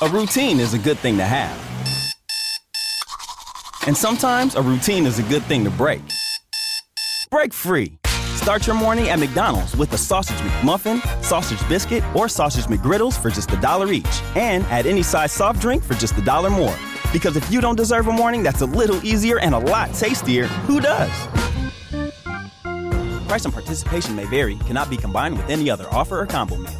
A routine is a good thing to have. And sometimes a routine is a good thing to break. Break free. Start your morning at McDonald's with a Sausage McMuffin, Sausage Biscuit, or Sausage McGriddles for just $1 each. And add any size soft drink for just $1 more. Because if you don't deserve a morning that's a little easier and a lot tastier, who does? Price and participation may vary, cannot be combined with any other offer or combo meal.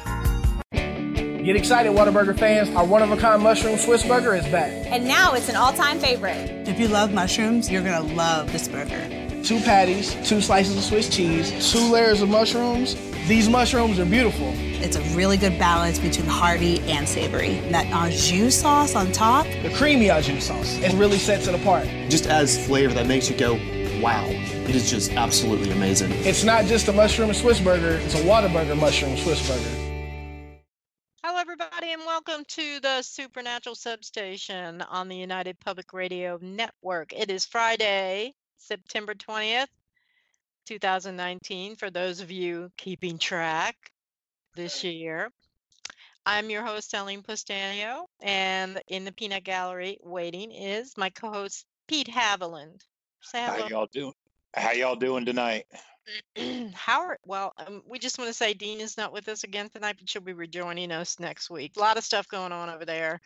Get excited, Whataburger fans. Our one-of-a-kind mushroom Swiss burger is back. And now it's an all-time favorite. If you love mushrooms, you're going to love this burger. 2 patties, 2 slices of Swiss cheese, 2 layers of mushrooms. These mushrooms are beautiful. It's a really good balance between hearty and savory. That au jus sauce on top. The creamy au jus sauce. It really sets it apart. Just adds flavor that makes you go, wow. It is just absolutely amazing. It's not just a mushroom Swiss burger. It's a Whataburger mushroom Swiss burger. Hello, everybody, and welcome to the Supernatural Substation on the United Public Radio Network. It is Friday, September 20th, 2019, for those of you keeping track this year. I'm your host, Eileen Postanio, and in the Peanut Gallery waiting is my co-host, Pete Haviland. Say hello. How y'all doing tonight? Howard, we just want to say Dean is not with us again tonight, but she'll be rejoining us next week. A lot of stuff going on over there.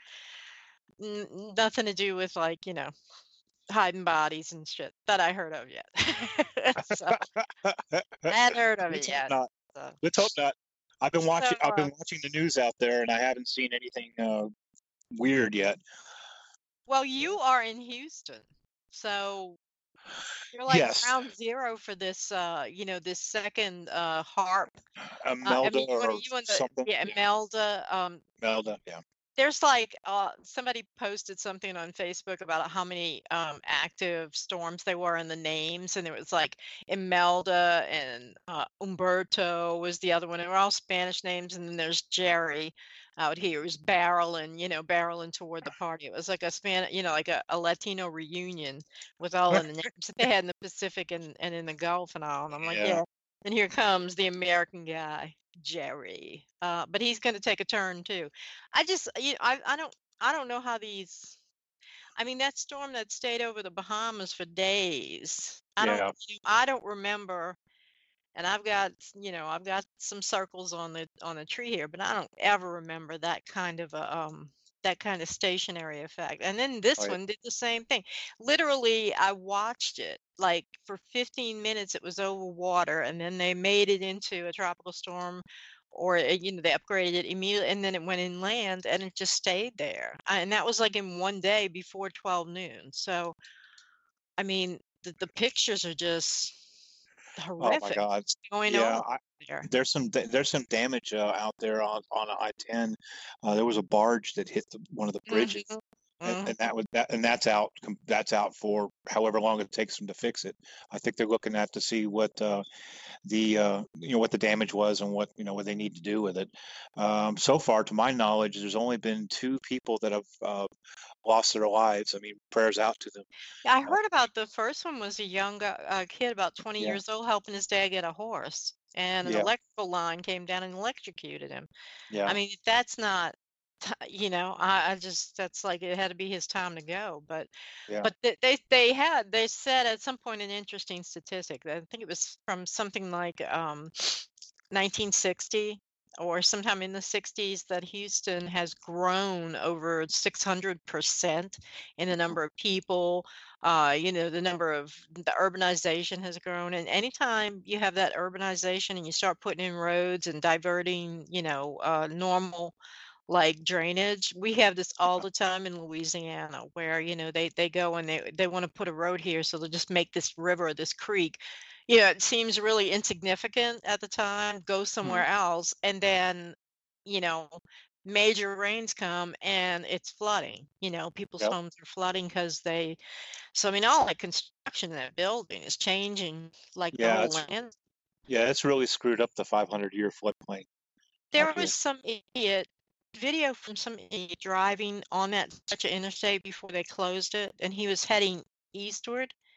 Nothing to do with, hiding bodies and shit that I heard of yet. So, I hadn't heard of it yet. Let's hope not. I've been watching the news out there, and I haven't seen anything weird yet. Well, you are in Houston, so you're yes. Ground zero for this, this second HAARP. Imelda or something. Yeah, Imelda. Imelda, yeah. There's somebody posted something on Facebook about how many active storms there were in the names, and it was Imelda and Umberto was the other one. They were all Spanish names, and then there's Jerry out here who's barreling toward the party. It was like a a Latino reunion with all of the names that they had in the Pacific and in the Gulf and all. And I'm like, yeah. And here comes the American guy, Jerry. But he's going to take a turn too. I don't know how these. I mean, that storm that stayed over the Bahamas for days. I don't remember. And I've got some circles on the tree here, but I don't ever remember that kind of stationary effect. And then this one did the same thing. Literally, I watched it for 15 minutes. It was over water, and then they made it into a tropical storm, or they upgraded it immediately, and then it went inland, and it just stayed there. And that was in one day before 12 noon. So, I mean, the pictures are just horrific. Oh my God! Going on there. There's some damage out there on I-10. There was a barge that hit one of the bridges, and that's out. That's out for however long it takes them to fix it. I think they're looking at to see what what the damage was and what they need to do with it. So far, to my knowledge, there's only been 2 people that have lost their lives. I mean, prayers out to them. Yeah, I heard about the first one was a young kid about 20 years old helping his dad get a horse, and an electrical line came down and electrocuted him. Yeah. I mean, that's not, I just, that's it had to be his time to go. But they said at some point an interesting statistic. I think it was from something like 1960. Or sometime in the 60s, that Houston has grown over 600% in the number of people. The number of the urbanization has grown. And anytime you have that urbanization and you start putting in roads and diverting, normal drainage, we have this all the time in Louisiana where, they go and they want to put a road here. So they'll just make this river, this creek. It seems really insignificant at the time, go somewhere else, and then, major rains come and it's flooding. People's homes are flooding because all construction in that building is changing the whole land. Yeah, it's really screwed up the 500-year floodplain. There was some video from some idiot driving on that such an interstate before they closed it, and he was heading east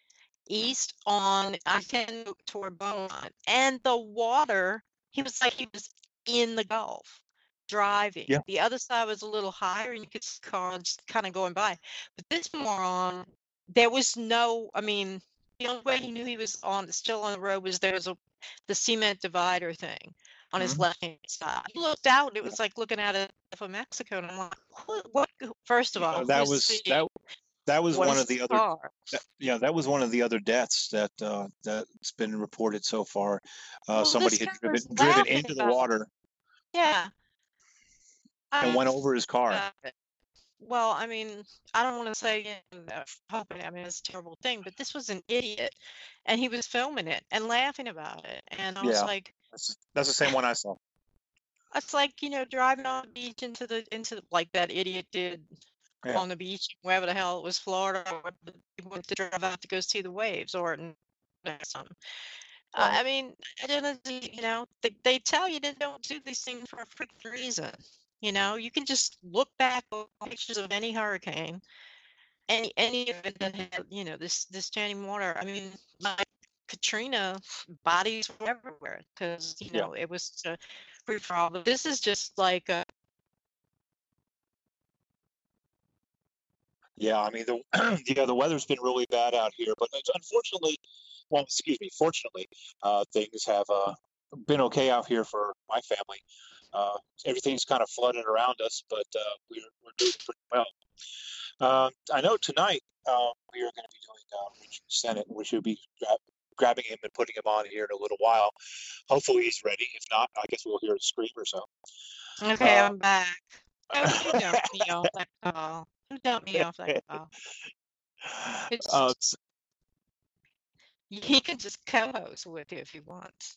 on I-10 toward Beaumont, and the water, he was in the Gulf, driving. Yeah. The other side was a little higher, and you could see cars kind of going by. But this moron, there was no. I mean, the only way he knew he was still on the road was the cement divider thing on his Mhm. left hand side. He looked out, and it was like looking at it for Mexico, and I'm like, what? First of all, That who's was speeding? that was What one is of the the other car? that was one of the other deaths that's been reported so far. Well, Somebody this had guy was driven laughing into the about it. water Yeah. and I went over his car. about it. Well, I mean, I don't want to say, hoping, I mean, it's a terrible thing, but this was an idiot, and he was filming it and laughing about it. And I was Yeah, like, that's the same one I saw. it's like, driving on the beach like that idiot did Yeah. on the beach, wherever the hell it was, Florida, or he wanted to drive out to go see the waves or something. Right. I mean, I don't know, they tell you they don't do these things for a freaking reason. You can just look back on pictures of any hurricane, any event that had, this standing water. I mean, like Katrina, bodies were everywhere because, Yeah. it was free for all. But this is just like Yeah, I mean the weather's been really bad out here, but unfortunately, well, excuse me, fortunately, things have been okay out here for my family. Everything's kind of flooded around us, but we're doing pretty well. I know tonight we are going to be doing Richard Sennett. We should be grabbing him and putting him on here in a little while. Hopefully he's ready. If not, I guess we'll hear a scream or so. okay, I'm back. Oh, who dumped me off that call? Who dumped me off that call? He can just co-host with you if he wants.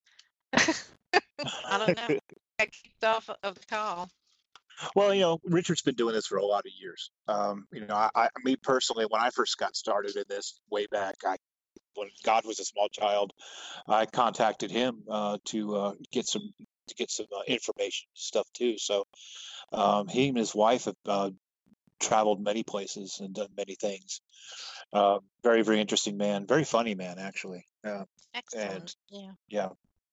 I don't know. I kicked off of the call. Well, Richard's been doing this for a lot of years. Me personally, when I first got started in this way back, when God was a small child, I contacted him to get some information stuff too. So he and his wife have traveled many places and done many things. Very, very interesting man. Very funny man, actually. Excellent. And yeah.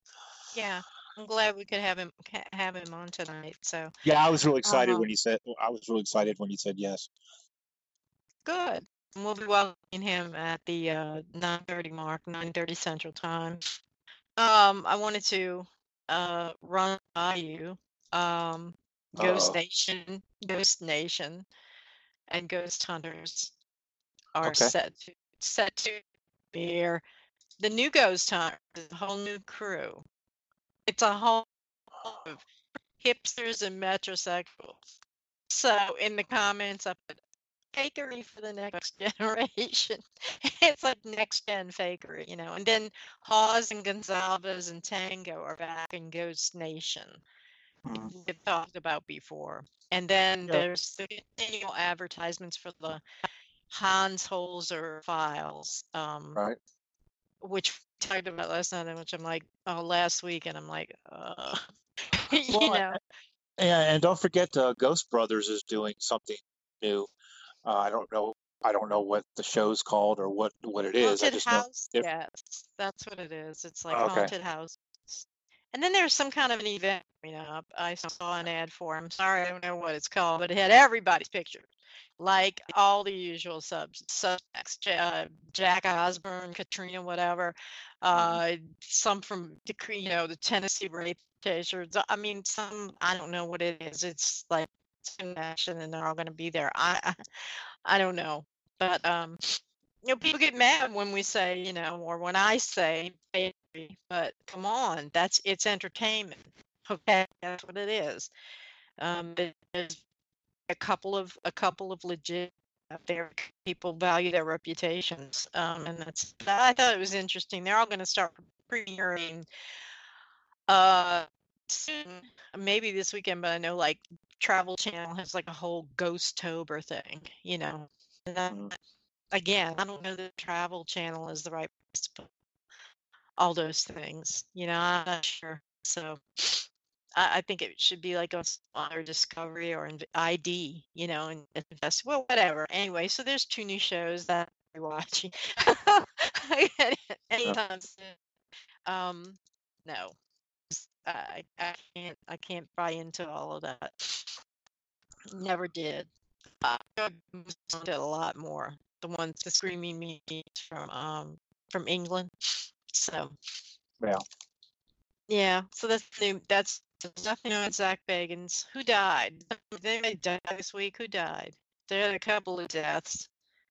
I'm glad we could have him on tonight. So yeah, I was really excited when he said. I was really excited when he said yes. good. And we'll be welcoming him at the 9:30 mark, 9:30 Central Time. I wanted to run by you. Ghost Nation, and Ghost Hunters are Okay. set to bear the new Ghost Hunters, a whole new crew. It's a whole of hipsters and metrosexuals. So in the comments, I put fakery for the next generation. It's like next gen fakery, And then Hawes and Gonzalez and Tango are back in Ghost Nation. We've talked about before. And then there's the continual advertisements for the Hans Holzer files, Right. which we talked about last night, and which I'm like, last week, and I'm like, Well, and don't forget, Ghost Brothers is doing something new. I don't know what the show's called or what it is. Haunted I just House. know. Yes, that's what it is. It's like Okay. Haunted House. And then there's some kind of an event up. I saw an ad for. I'm sorry, I don't know what it's called, but it had everybody's picture, like all the usual suspects: Jack Osborne, Katrina, whatever. Some from the Tennessee rape chasers. I mean, some, I don't know what it is. It's like in action, and they're all going to be there. I don't know, but people get mad when we say, or when I say, bakery, but come on, it's entertainment. Okay, that's what it is. There's a couple of legit out there. People value their reputations, and I thought it was interesting. They're all going to start premiering soon, maybe this weekend, but I know like Travel Channel has like a whole Ghost-tober thing, And again, I don't know that Travel Channel is the right place to put all those things. I'm not sure. So I think it should be like on Discovery or ID, and invest. Well, whatever. Anyway, so there's 2 new shows that I'm watching anytime soon. No, I can't buy into all of that. Never did. I did a lot more. The screaming memes from England. So Yeah. yeah, so that's nothing on Zach Bagans. Who died? Did anybody die this week? Who died? There had a couple of deaths.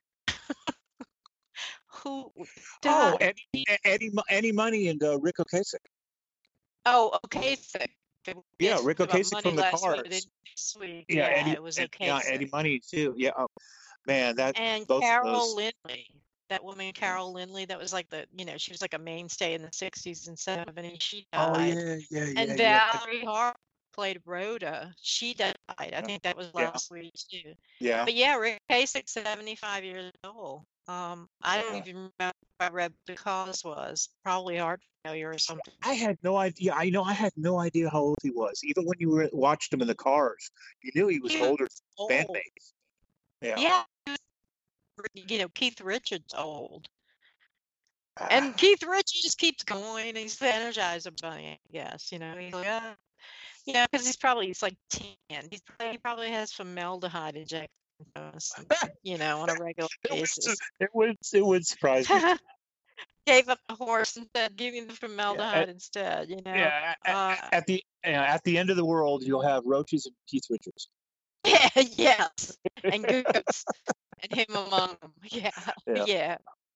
Who Oh, died? Eddie Money and Rick Ocasek. Oh, okay. Yeah, Rick About Ocasek money from the last week. Cars. This week, Yeah, yeah, it was okay. Eddie Money too. Yeah, oh, man, that And both of Carol those. Lindley, that woman Carol Lindley, that was like she was like a mainstay in the 60s and 70s. She Oh died. yeah. And Valerie Hart played Rhoda. She died. I think that was Yeah. last week too. Yeah. But yeah, Rick Ocasek, 75 years old. I don't even remember what Red the cause was. Probably heart failure or something. I had no idea. I had no idea how old he was. Even when you watched him in the Cars, you knew he was He was older than old. bandmates. Yeah. Yeah. Keith Richards old. And Keith Richards just keeps going. He's the Energizer Bunny, I guess. He's like, because he's like 10. He probably has formaldehyde injected on a regular basis. It would surprise me. Gave up the horse and said, "Give me the formaldehyde instead." Yeah. At the end of the world, you'll have roaches and Keith Richards. Yeah. Yes. And ghosts. And him among them. Yeah.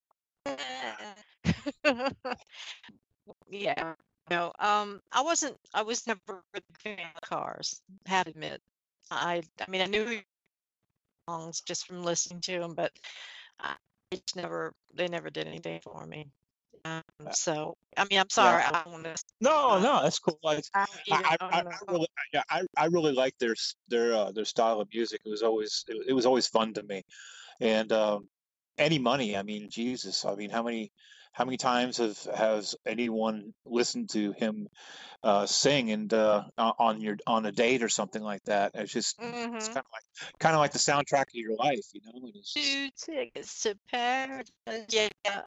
Yeah. No. I was never a big fan of Cars. Had to admit. I mean, I knew songs just from listening to them, but they never did anything for me. So I mean, I'm sorry. Yeah. I don't want to. No, that's cool. I really like their style of music. It was always fun to me. And Eddie Money, I mean, Jesus, I mean, how many times has anyone listened to him sing and on a date or something like that? It's just it's kind of like the soundtrack of your life, And it's just, 2 tickets to paradise. Yeah.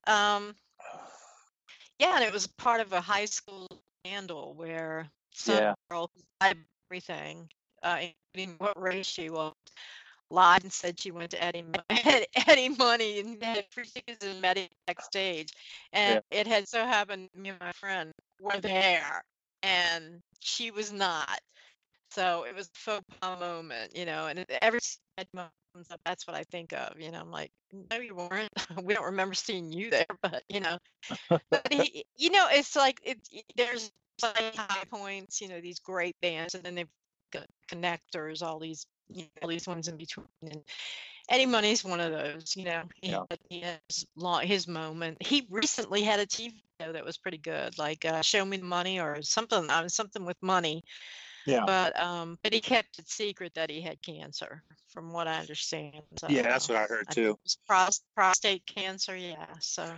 Yeah, and it was part of a high school scandal where some girl who lied about everything, including what race she was, lied and said she went to Eddie Money and had free tickets and met him backstage. And it had so happened me and my friend were there, and she was not. So it was a faux pas moment, and every time it comes up, that's what I think of. I'm like, no, you weren't. We don't remember seeing you there, but but it's like there's like high points, these great bands, and then they've got connectors, all these ones in between. And Eddie Money's one of those. He has his moment. He recently had a TV show that was pretty good, like Show Me the Money or something. Something with money. Yeah. But he kept it secret that he had cancer, from what I understand. So, yeah, that's what I heard too. It was prostate cancer. Yeah. So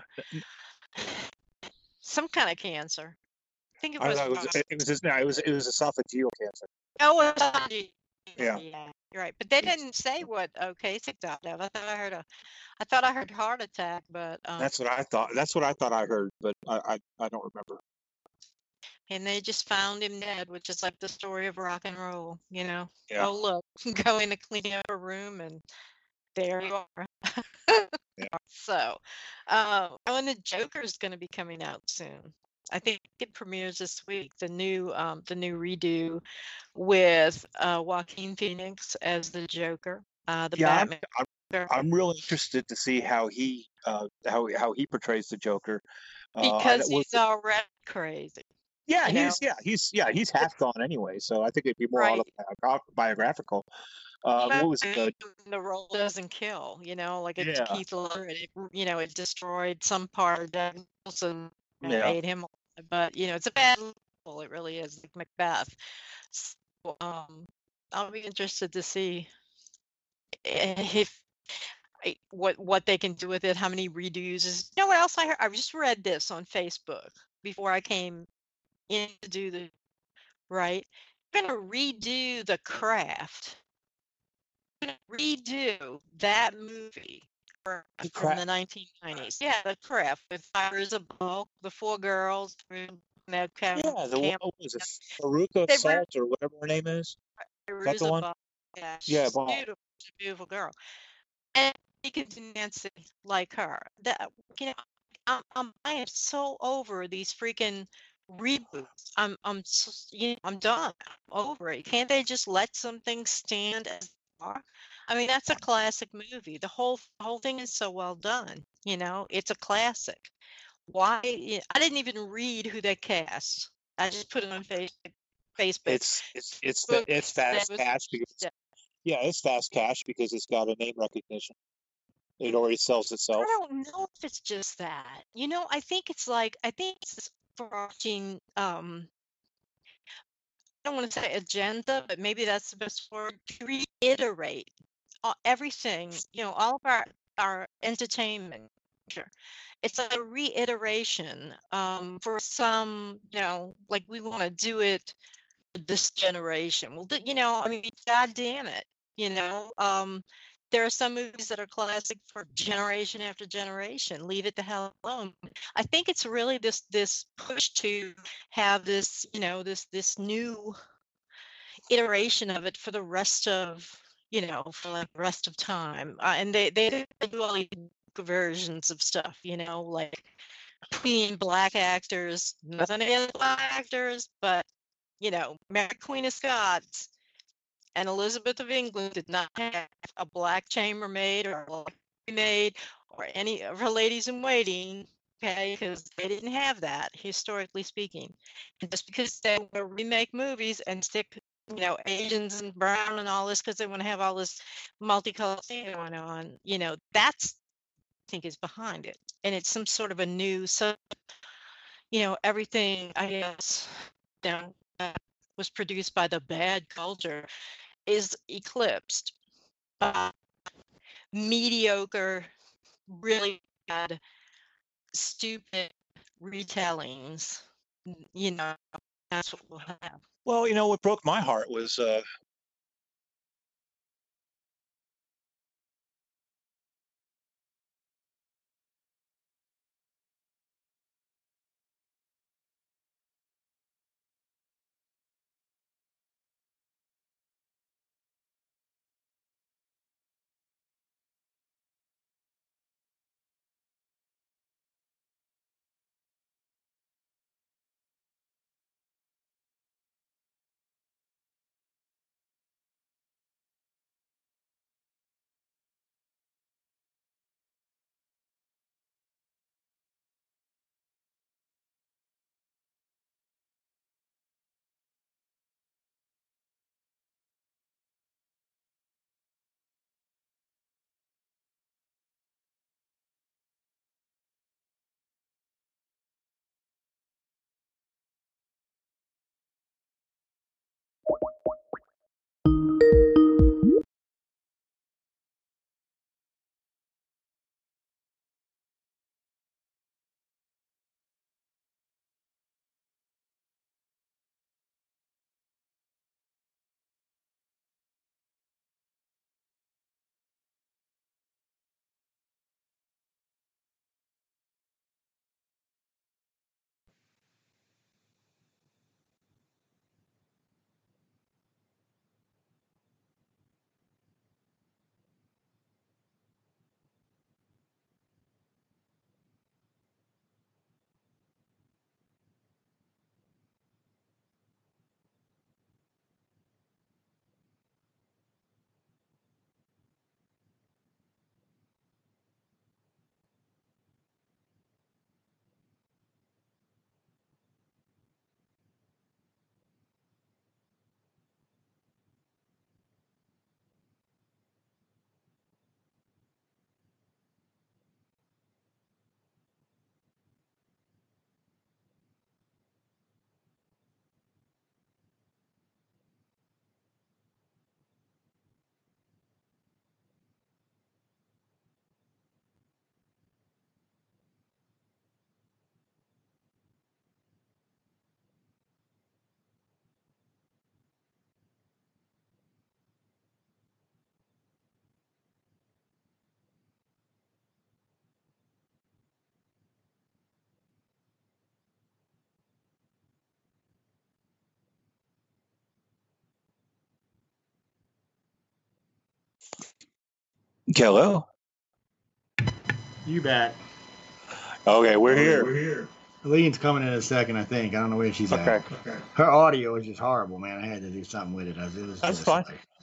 some kind of cancer. I think it was. It was esophageal cancer. Oh, yeah. You're right. But they didn't say what Ocasek died of. I thought I heard heart attack, but that's what I thought. That's what I thought I heard, but I don't remember. And they just found him dead, which is like the story of rock and roll, Yeah. Oh, look, going to clean up a room and there you are. So, and the Joker's going to be coming out soon. I think it premieres this week. The new redo with Joaquin Phoenix as the Joker. Batman. I'm really interested to see how he portrays the Joker. Because he's already crazy. Yeah, he's half gone anyway, so I think it'd be more autobiographical. What was it? The role doesn't kill, like it's Keith Ledger. It destroyed some part of Doug Wilson and made him. But it's a bad role. It really is, like Macbeth. So, I'll be interested to see if what they can do with it. How many redos? You know what else I heard? I just read this on Facebook before I came in to do the right. We're gonna redo The Craft. We're gonna redo that movie from the 1990s. Yeah, The Craft with Fires of Bulk, the 4 girls. that camp. Yeah, what was it, Faruqa They were Salt or whatever her name is? Is that the Ruza one? Ball. Yeah, Yeah, she's Ball. beautiful. She's a beautiful girl. And you can do Nancy like her. That you know, I am so over these freaking reboots. I'm done. I'm over it. Can't they just let some things stand as they are? I mean, that's a classic movie. The whole thing is so well done. It's a classic. Why? I didn't even read who they cast. I just put it on Facebook. It's That fast was cash because yeah. yeah, it's fast cash because it's got a name recognition. It already sells I itself. don't know if it's just that. I think it's this overarching I don't want to say agenda, but maybe that's the best word to reiterate everything, all of our entertainment. Sure. It's like a reiteration for some, like we want to do it this generation. Well, I mean, God damn it, there are some movies that are classic for generation after generation. Leave it the hell alone. I think it's really this push to have this, this new iteration of it for the rest of, for like the rest of time. And they do all these versions of stuff, like putting black actors, nothing against black actors, but Mary Queen of Scots and Elizabeth of England did not have a black chambermaid or a black maid or any of her ladies in waiting, okay, because they didn't have that, historically speaking. And just because they want to remake movies and stick, Asians and brown and all this because they want to have all this multicolored thing going on, that's, I think, is behind it. And it's some sort of a new, so, everything, I guess, that was produced by the bad culture is eclipsed by mediocre, really bad, stupid retellings. That's what we'll have. Well, what broke my heart was Hello. You back. Okay, we're here. Lean's coming in a second, I think. I don't know where she's at. Okay. Her audio is just horrible, man. I had to do something with it. That's fine.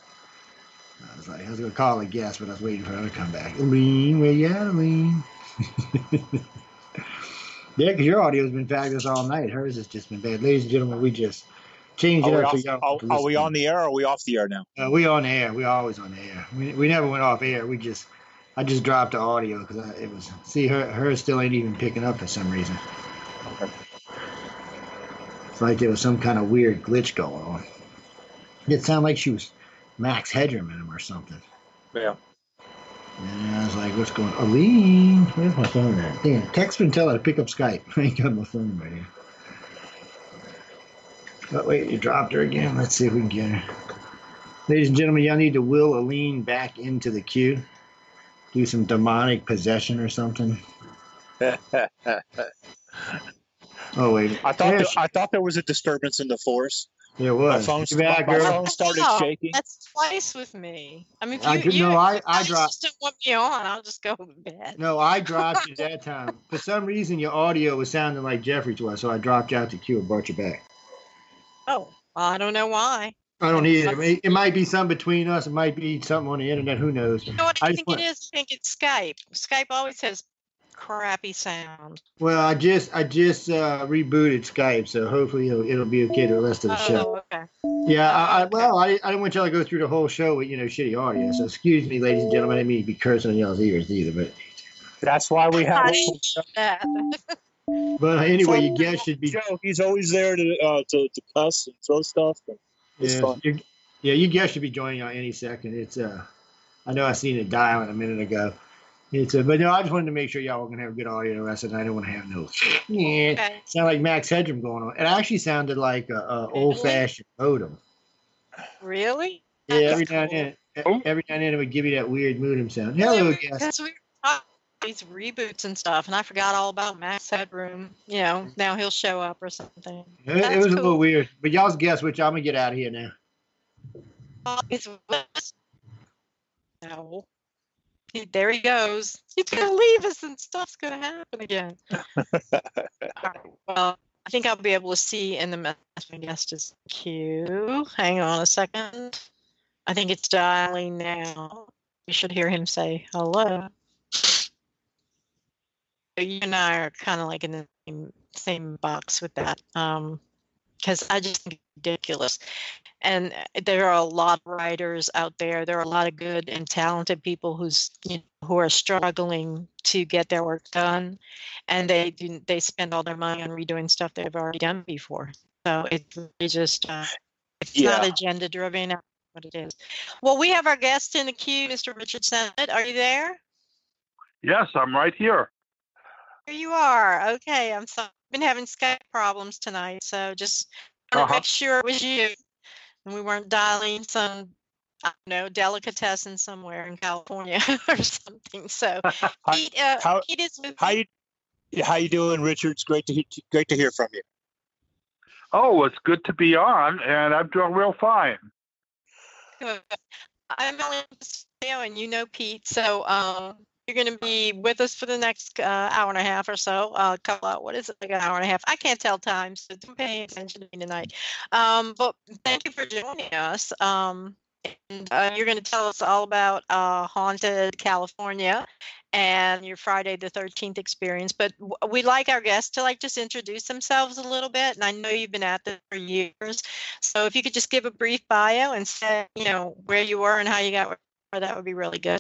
I was going to call a guest, but I was waiting for her to come back. Lean, where you at, Lean? Yeah, because your audio has been fabulous all night. Hers has just been bad. Ladies and gentlemen, we just changed it up for y'all. Are we on the air or are we off the air now? We on the air. We always on the air. We never went off air. I just dropped the audio because it was. See, hers still ain't even picking up for some reason. Okay. It's like there was some kind of weird glitch going on. It sounded like she was Max Headroom in him or something. Yeah. And I was like, what's going on? Aline, where's my phone at? Damn, text and tell her to pick up Skype. I ain't got my phone right here. Oh, wait, you dropped her again. Let's see if we can get her. Ladies and gentlemen, y'all need to will Aline back into the queue. Do some demonic possession or something. Oh, wait. I thought there was a disturbance in the force. There was. My phone started shaking. That's twice with me. I mean, if I you dropped. just don't want me on, I'll just go to bed. No, I dropped you that time. For some reason, your audio was sounding like Jeffrey's was, so I dropped you out the queue and brought you back. Oh, well, I don't know why. I don't either. It might be something between us. It might be something on the internet. Who knows? You know what I think it is? I think it's Skype. Skype always has crappy sound. Well, I just rebooted Skype, so hopefully it'll be okay the rest of the show. Okay. Yeah, I didn't want y'all to go through the whole show with shitty audio. So excuse me, ladies and gentlemen. I didn't mean to be cursing on y'all's ears either, but that's why we have. But anyway, you guys should be. Joe, he's always there to cuss and throw stuff. It's fun. You guys should be joining y'all any second. It's I know I seen it dialing a minute ago. But no, I just wanted to make sure y'all were gonna have good audio the rest of the night. I didn't want to have no. Okay. Sound like Max Headroom going on. It actually sounded like a old-fashioned modem. Really? Yeah, every now and then it would give you that weird modem sound. Hello, guys. That's weird. These reboots and stuff, and I forgot all about Max Headroom. Now he'll show up or something. It was cool. A little weird. But y'all's guess which I'm gonna get out of here now. It's no. There he goes. He's gonna leave us, and stuff's gonna happen again. All right, well, I think I'll be able to see in the message my guest is queue. Hang on a second. I think it's dialing now. You should hear him say hello. You and I are kind of like in the same box with that, because I just think it's ridiculous. And there are a lot of writers out there. There are a lot of good and talented people who are struggling to get their work done, and they spend all their money on redoing stuff they've already done before. So it's really just it's not agenda driven. What it is. Well, we have our guest in the queue, Mr. Richard Sennett. Are you there? Yes, I'm right here. Here you are. Okay, I'm sorry. I've been having Skype problems tonight, so just want to make sure it was you. And we weren't dialing some, I don't know, delicatessen somewhere in California or something. So, Pete is with how you doing, Richard? It's great to hear from you. Oh, it's good to be on, and I'm doing real fine. Good. I'm Ellen Castillo, and you know Pete. So you're going to be with us for the next hour and a half or so. What is it, like an hour and a half? I can't tell time, so don't pay attention to me tonight. But thank you for joining us. And you're going to tell us all about Haunted California and your Friday the 13th experience. But we'd like our guests to just introduce themselves a little bit. And I know you've been at this for years. So if you could just give a brief bio and say, where you were and how you got where, that would be really good.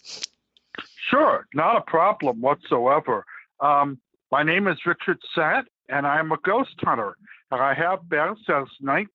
Sure, not a problem whatsoever. My name is Richard Sennett, and I'm a ghost hunter, and I have been since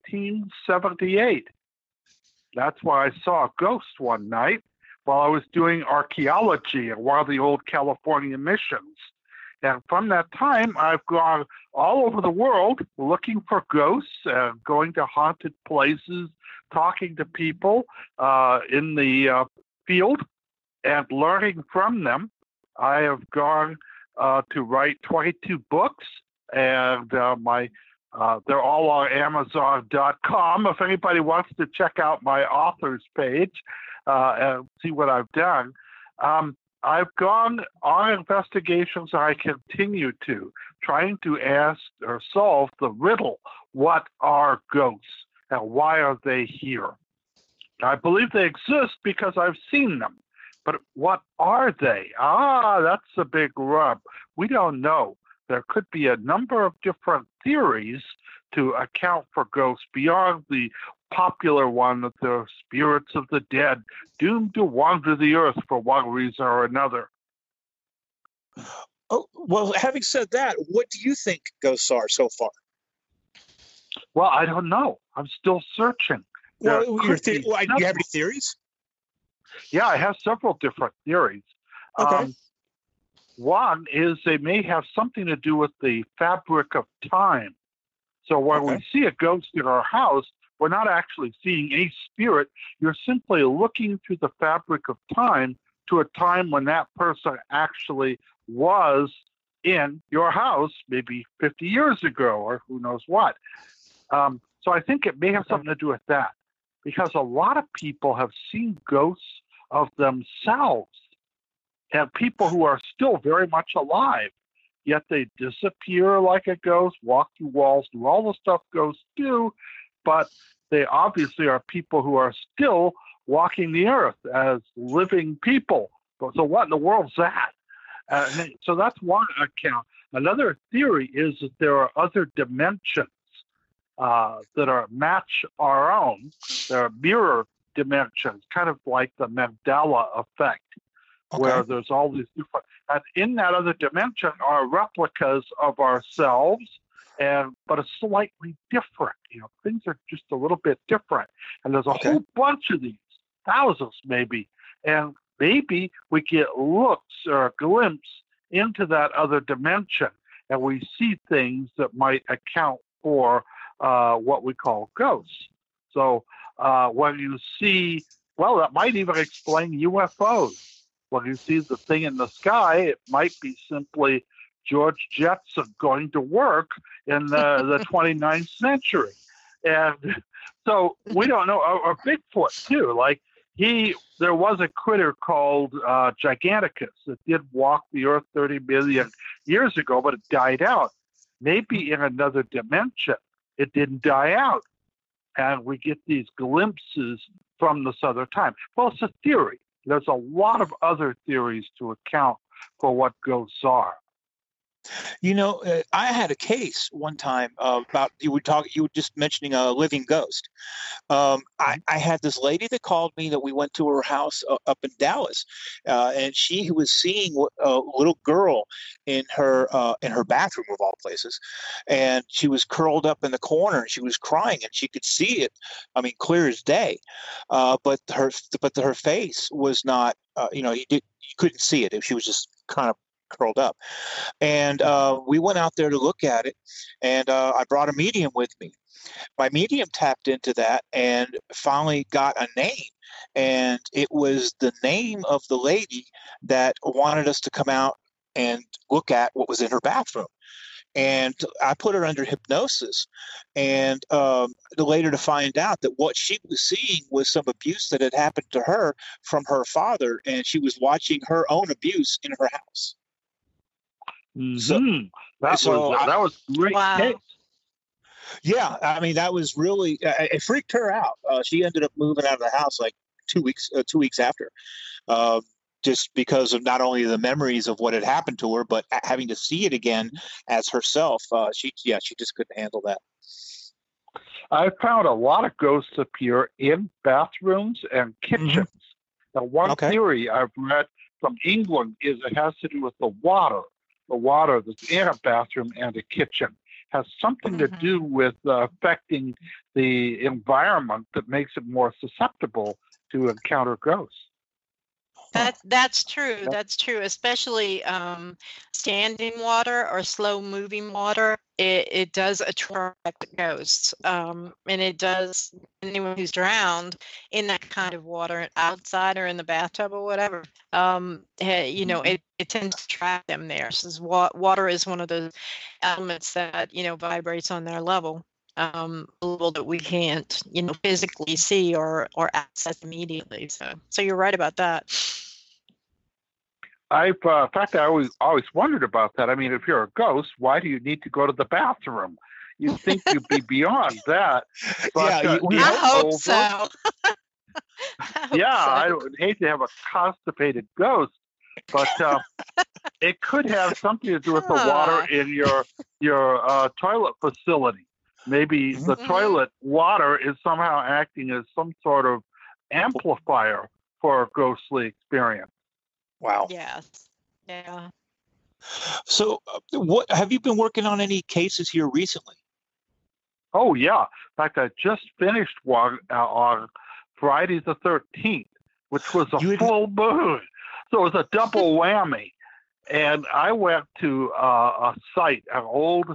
1978. That's why I saw a ghost one night while I was doing archaeology at one of the old California missions. And from that time, I've gone all over the world looking for ghosts and going to haunted places, talking to people in the field, and learning from them. I have gone to write 22 books, and they're all on Amazon.com. If anybody wants to check out my author's page and see what I've done. I've gone on investigations. I continue to trying to ask or solve the riddle: what are ghosts and why are they here? I believe they exist because I've seen them. But what are they? That's a big rub. We don't know. There could be a number of different theories to account for ghosts beyond the popular one that they're spirits of the dead doomed to wander the earth for one reason or another. Oh, well, having said that, what do you think ghosts are so far? Well, I don't know. I'm still searching. Well, do you have any theories? Yeah, I have several different theories. Okay. One is they may have something to do with the fabric of time. So when we see a ghost in our house, we're not actually seeing a spirit. You're simply looking through the fabric of time to a time when that person actually was in your house, maybe 50 years ago or who knows what. So I think it may have something to do with that, because a lot of people have seen ghosts of themselves and people who are still very much alive, yet they disappear like a ghost, walk through walls, do all the stuff ghosts do, but they obviously are people who are still walking the earth as living people. So what in the world's that? So that's one account. Another theory is that there are other dimensions that are match our own. There are mirror dimensions, kind of like the Mandela effect, where there's all these different. And in that other dimension are replicas of ourselves, but it's slightly different. Things are just a little bit different. And there's a whole bunch of these, thousands maybe. And maybe we get looks or a glimpse into that other dimension, and we see things that might account for what we call ghosts. So when you see, that might even explain UFOs. When you see the thing in the sky, it might be simply George Jetson going to work in the 29th century. And so we don't know, or Bigfoot too. Like there was a critter called Giganticus that did walk the earth 30 million years ago, but it died out. Maybe in another dimension, it didn't die out. And we get these glimpses from this other time. Well, it's a theory. There's a lot of other theories to account for what ghosts are. I had a case one time about you were just mentioning a living ghost. I had this lady that called me that we went to her house up in Dallas, and she was seeing a little girl in her bathroom of all places, and she was curled up in the corner and she was crying and she could see it. I mean, clear as day, but her face was not. You couldn't see it. She was just kind of curled up. And we went out there to look at it, and I brought a medium with me. My medium tapped into that and finally got a name, and it was the name of the lady that wanted us to come out and look at what was in her bathroom. And I put her under hypnosis, and later to find out that what she was seeing was some abuse that had happened to her from her father, and she was watching her own abuse in her house. Mm-hmm. So that was great. Wow. Yeah, I mean, that was really it freaked her out. She ended up moving out of the house like 2 weeks after, just because of not only the memories of what had happened to her, but having to see it again as herself. She just couldn't handle that. I found a lot of ghosts appear in bathrooms and kitchens. Mm-hmm. Now, one theory I've read from England is it has to do with the water. The water that's in a bathroom and a kitchen has something to do with affecting the environment that makes it more susceptible to encounter ghosts. That's true. That's true. Especially standing water or slow moving water. It does attract ghosts. And it does anyone who's drowned in that kind of water outside or in the bathtub or whatever. It tends to attract them there. So water is one of those elements that, vibrates on their level. A level that we can't, physically see or access immediately. So you're right about that. In fact, I always wondered about that. I mean, if you're a ghost, why do you need to go to the bathroom? You'd think you'd be beyond that. But, I hope so. I would hate to have a constipated ghost, but it could have something to do with the water in your toilet facility. Maybe the toilet water is somehow acting as some sort of amplifier for a ghostly experience. Wow. Yes. Yeah. So, what have you been working on any cases here recently? Oh, yeah. In fact, I just finished one on Friday the 13th, which was a full moon. So it was a double whammy. And I went to a site, an old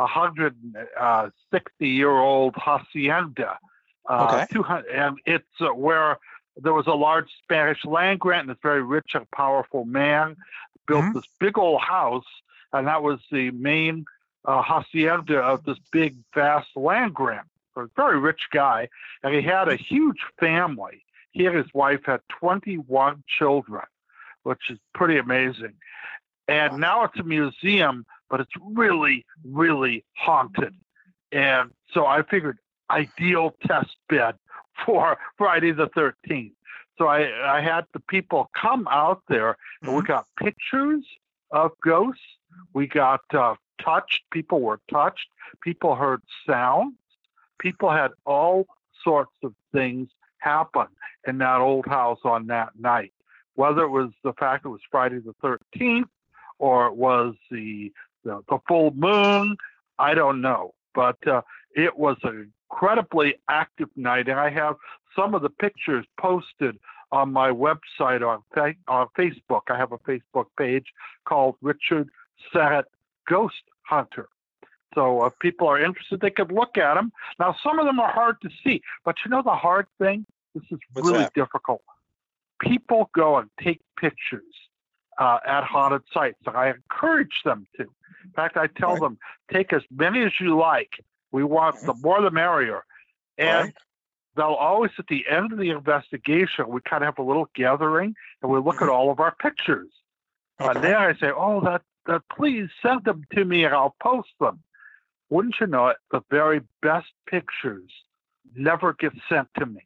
160-year-old hacienda. Okay. And it's where there was a large Spanish land grant, and this very rich and powerful man built this big old house, and that was the main hacienda of this big, vast land grant. A very rich guy, and he had a huge family. He and his wife had 21 children, which is pretty amazing. And now it's a museum, but it's really, really haunted. And so I figured ideal test bed for Friday the 13th. So I had the people come out there, and we got pictures of ghosts. We got touched. People were touched. People heard sounds. People had all sorts of things happen in that old house on that night. Whether it was the fact it was Friday the 13th or it was the full moon, I don't know. But it was an incredibly active night, and I have some of the pictures posted on my website on Facebook. I have a Facebook page called Richard Sennett Ghost Hunter. So if people are interested, they could look at them. Now, some of them are hard to see, but you know the hard thing? This is really difficult. People go and take pictures at haunted sites, and I encourage them to. In fact, I tell them, take as many as you like. We want the more the merrier. And they'll always, at the end of the investigation, we kind of have a little gathering, and we look at all of our pictures. And then I say, please send them to me, and I'll post them. Wouldn't you know it, the very best pictures never get sent to me.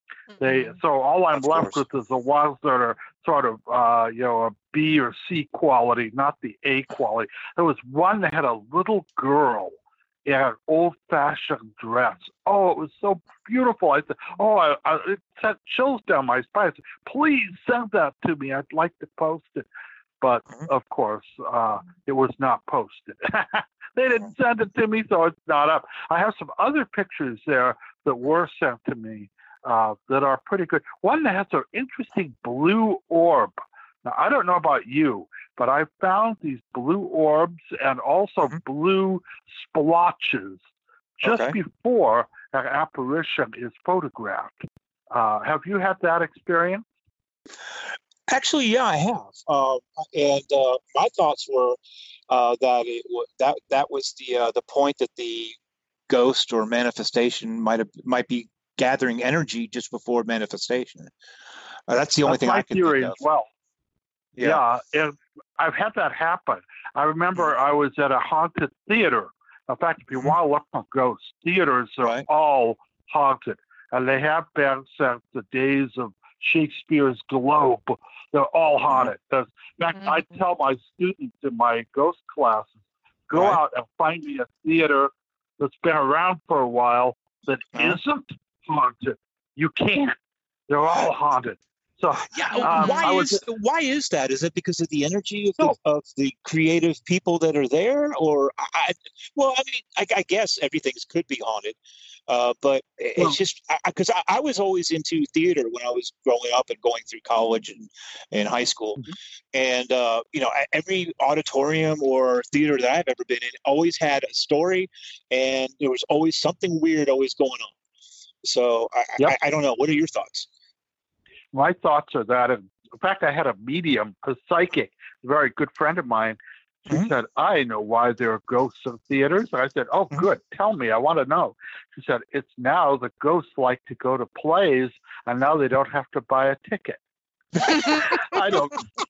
So all I'm left with is the ones that are sort of, a B or C quality, not the A quality. There was one that had a little girl in an old-fashioned dress. Oh, it was so beautiful. I said, it sent chills down my spine. I said, please send that to me. I'd like to post it. But, of course, it was not posted. They didn't send it to me, so it's not up. I have some other pictures there that were sent to me that are pretty good. One that has an interesting blue orb. Now, I don't know about you, but I found these blue orbs and also blue splotches just before an apparition is photographed. Have you had that experience? Actually, yeah, I have. And my thoughts were that was the point that the ghost or manifestation might be gathering energy just before manifestation. That's the only thing I can think of. As well. Yeah, I've had that happen. I remember I was at a haunted theater. In fact, if you want to look for ghosts, theaters are all haunted, and they have been since the days of Shakespeare's Globe. They're all haunted. In fact, I tell my students in my ghost classes, go out and find me a theater that's been around for a while that isn't haunted. You can't. They're all haunted. So why is that? Is it because of the energy of the creative people that are there, or I guess everything could be haunted, but it's just because I was always into theater when I was growing up and going through college and high school, and every auditorium or theater that I've ever been in always had a story, and there was always something weird always going on. So I don't know. What are your thoughts? My thoughts are that, in fact, I had a medium, a psychic, a very good friend of mine. She said, I know why there are ghosts in theaters. I said, oh, good. Tell me. I want to know. She said, it's now the ghosts like to go to plays, and now they don't have to buy a ticket. I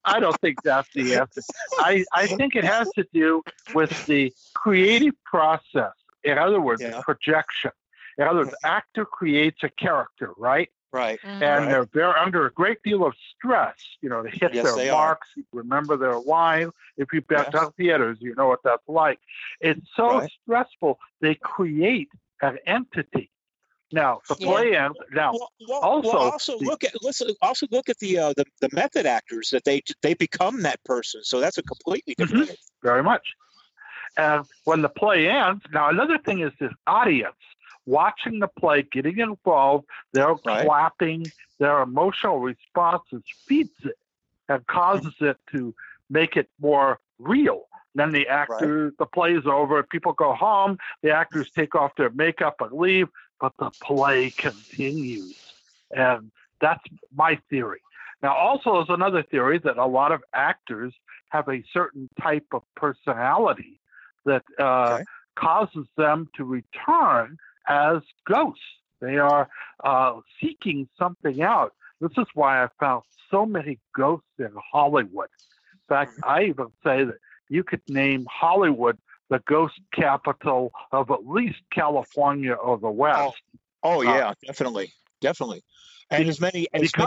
I don't think that's the answer. I think it has to do with the creative process. In other words, projection. In other words, actor creates a character, right? Right. And they're under a great deal of stress, to hit their marks, remember their lines. If you've been to theaters, you know what that's like. It's so stressful, they create an entity. Now, the play ends. Now, also look at the method actors that they become that person. So that's a completely different thing. Very much. And when the play ends, now another thing is this audience watching the play, getting involved, their clapping, their emotional responses feeds it and causes it to make it more real. Then the actors, the play is over, people go home, the actors take off their makeup and leave, but the play continues. And that's my theory. Now, also, there's another theory that a lot of actors have a certain type of personality that causes them to return as ghosts. They are seeking something out. This is why I found so many ghosts in Hollywood. In fact, I even say that you could name Hollywood the ghost capital of at least California or the West. Yeah, definitely. And as many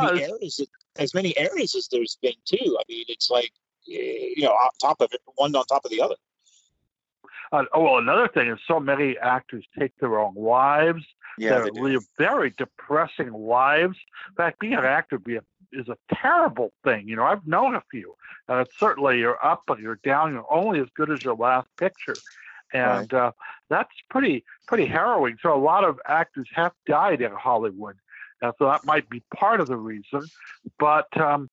areas as there's been too. I mean, it's like on top of it, one on top of the other. Another thing is so many actors take their own lives. Yeah, they live very depressing lives. In fact, being an actor is a terrible thing. I've known a few. It's certainly you're up and you're down. You're only as good as your last picture. And that's pretty harrowing. So a lot of actors have died in Hollywood. So that might be part of the reason. But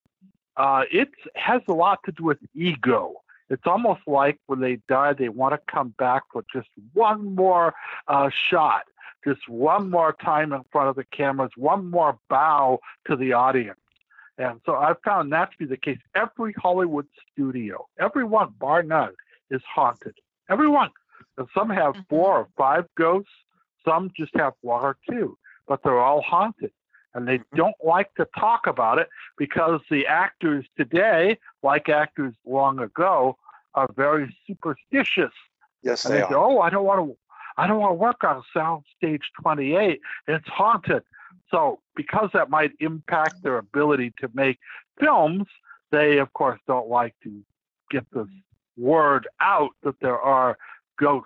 it has a lot to do with ego. It's almost like when they die, they want to come back for just one more shot, just one more time in front of the cameras, one more bow to the audience. And so I've found that to be the case. Every Hollywood studio, everyone, bar none, is haunted. Everyone. And some have 4 or 5 ghosts. Some just have 1 or 2. But they're all haunted. And they don't like to talk about it because the actors today, like actors long ago, are very superstitious. Yes, and they say, I don't want to work on Sound Stage 28. It's haunted. So because that might impact their ability to make films, they, of course, don't like to get this word out that there are ghosts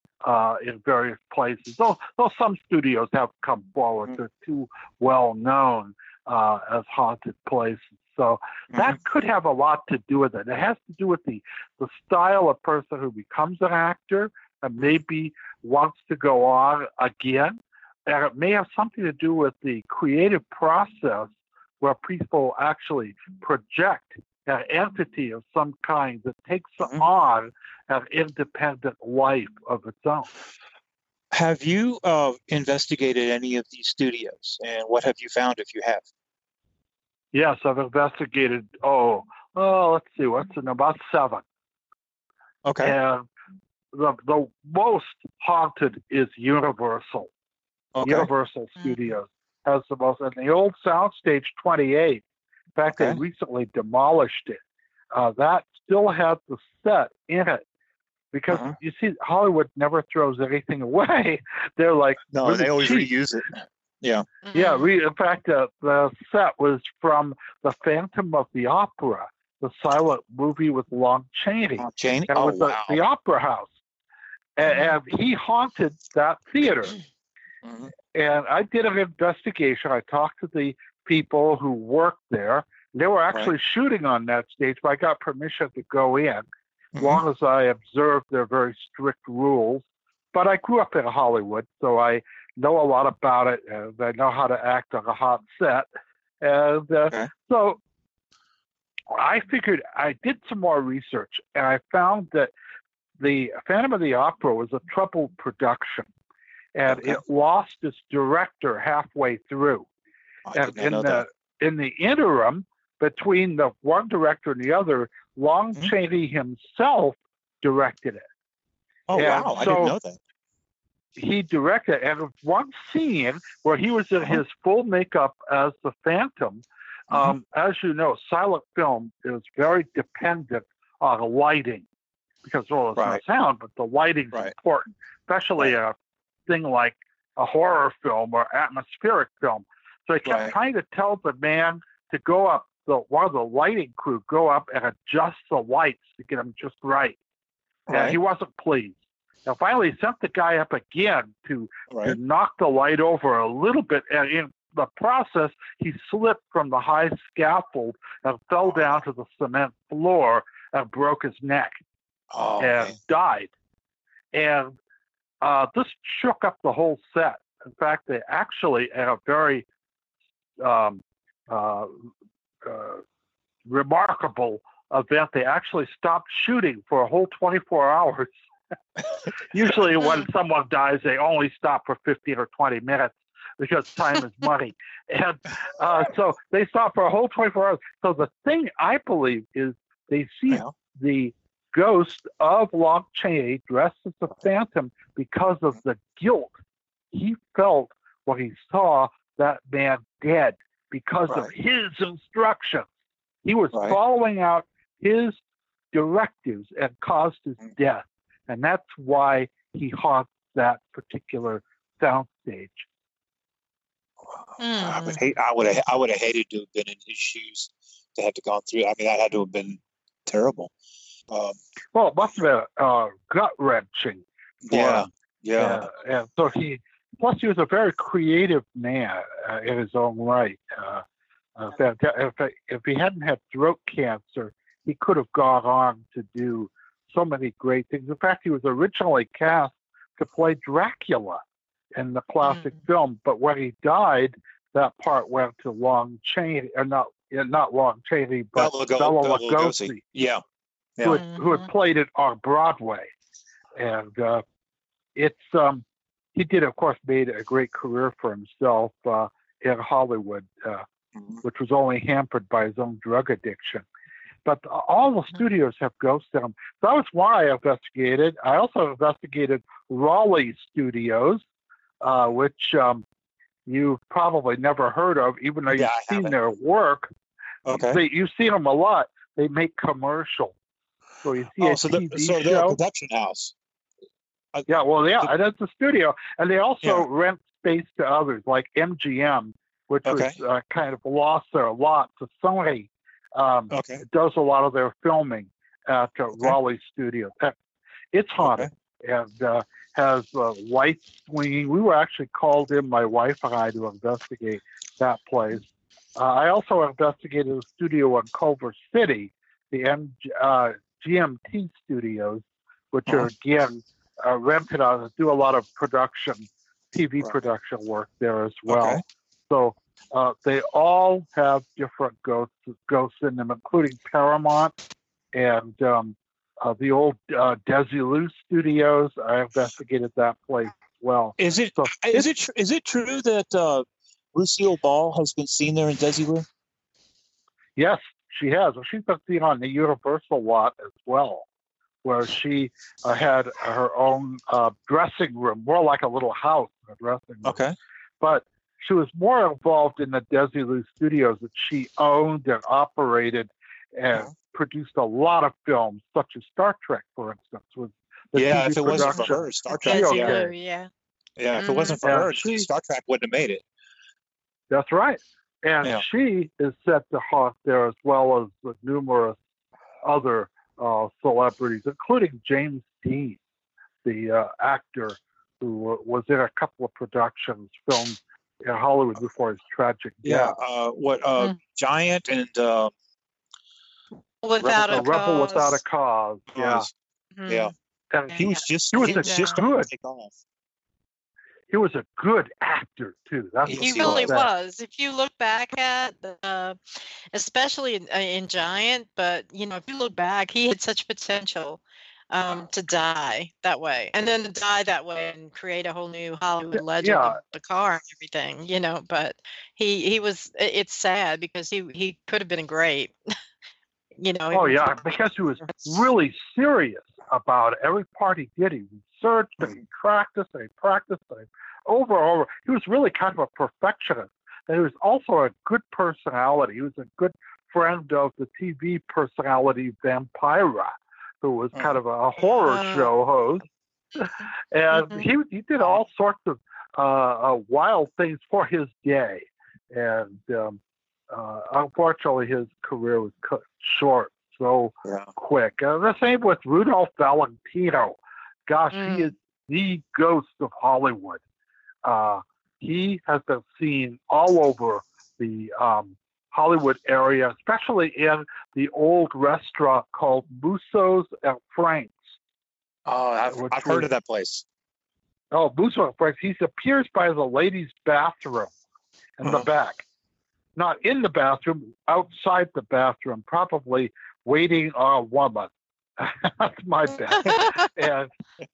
in various places. Though some studios have come forward. They're too well known as haunted places. So that could have a lot to do with it. It has to do with the style of person who becomes an actor and maybe wants to go on again. And it may have something to do with the creative process where people actually project an entity of some kind that takes on an independent life of its own. Have you investigated any of these studios, and what have you found if you have? Yes, I've investigated, let's see, about 7. Okay. And the most haunted is Universal. Okay. Universal Studios has the most, and the old Soundstage 28, in fact, they recently demolished it. That still had the set in it. Because you see, Hollywood never throws anything away. They're like, no, they always reuse it. Yeah. Yeah. In fact, the set was from The Phantom of the Opera, the silent movie with Lon Chaney. Lon Chaney? And it was the Opera House. And he haunted that theater. And I did an investigation. I talked to the people who worked there. They were actually shooting on that stage, but I got permission to go in. As long as I observed their very strict rules. But I grew up in Hollywood, so I know a lot about it, and I know how to act on a hot set. And so I figured I did some more research, and I found that the Phantom of the Opera was a troubled production, and it lost its director halfway through. And in the interim, between the one director and the other, Lon Chaney himself directed it. Oh, wow. I didn't know that. He directed, and one scene where he was in his full makeup as the Phantom, As you know, silent film is very dependent on lighting because, well, it's not sound, but the lighting's important, especially a thing like a horror film or atmospheric film. So I kept trying to tell the man to go up, one of the lighting crew, go up and adjust the lights to get them just right. And he wasn't pleased. Now, finally, he sent the guy up again to knock the light over a little bit. And in the process, he slipped from the high scaffold and fell down to the cement floor and broke his neck and died. And this shook up the whole set. In fact, they actually, at a very remarkable event, they actually stopped shooting for a whole 24 hours. Usually when someone dies, they only stop for 15 or 20 minutes because time is money. And so they stopped for a whole 24 hours. So the thing I believe is they see the ghost of Lon Chaney dressed as a phantom because of the guilt he felt when he saw that man dead because of his instructions. He was following out his directives and caused his death. And that's why he haunts that particular soundstage. I would have hated to have been in his shoes to have to gone through. I mean, that had to have been terrible. Well, it must have been gut wrenching. Yeah. And so plus he was a very creative man in his own right. If he hadn't had throat cancer, he could have gone on to do so many great things. In fact, he was originally cast to play Dracula in the classic film, but when he died, that part went to Lon Chaney, or not Lon Chaney, but Bela Lugosi. Who had played it on Broadway. And he did, of course, made a great career for himself in Hollywood, which was only hampered by his own drug addiction. But all the studios have ghosts in them. So that was why I investigated. I also investigated Raleigh Studios, which you've probably never heard of, even though you've seen their work. You've seen them a lot. They make commercials. So you see TV so they're a production house. That's a studio. And they also rent space to others, like MGM, which was kind of lost their lot to Sony. Does a lot of their filming at Raleigh Studios. It's haunted and has lights swinging. We were actually called in, my wife and I, to investigate that place. I also investigated a studio in Culver City, the GMT Studios, which are, again, rented out to do a lot of production, TV production work there as well. So they all have different ghosts in them, including Paramount and the old Desilu Studios. I investigated that place as well. Is it true that Lucille Ball has been seen there in Desilu? Yes, she has. Well, she's been seen on the Universal lot as well, where she had her own dressing room, more like a little house, a dressing room. But she was more involved in the Desilu Studios that she owned and operated and produced a lot of films, such as Star Trek, for instance. Was the TV if it wasn't for her, Star Trek. If it wasn't for her, Star Trek wouldn't have made it. That's right. And she is set to haunt there as well as with numerous other celebrities, including James Dean, the actor who was in a couple of productions filmed in Hollywood before his tragic death. Giant and Rebel Without a Cause. And he was just to take off. He was a good actor too. He really was. If you look back at, especially in Giant, but if you look back, he had such potential to die that way, and then to die that way and create a whole new Hollywood legend of the car and everything. But he was. It's sad because he could have been great. Because he was really serious about it. Every part he did, he researched and he practiced and he practiced and over. He was really kind of a perfectionist. and he was also a good personality. He was a good friend of the TV personality Vampira, who was kind of a horror show host. And he did all sorts of wild things for his day. And unfortunately, his career was cut short so quick. The same with Rudolph Valentino. Gosh, he is the ghost of Hollywood. He has been seen all over the Hollywood area, especially in the old restaurant called Musso's and Frank's. Oh, I've heard of that place. Oh, Musso and Frank's. He appears by the ladies' bathroom in the back. Not in the bathroom, outside the bathroom, probably waiting on a woman. That's my bet. and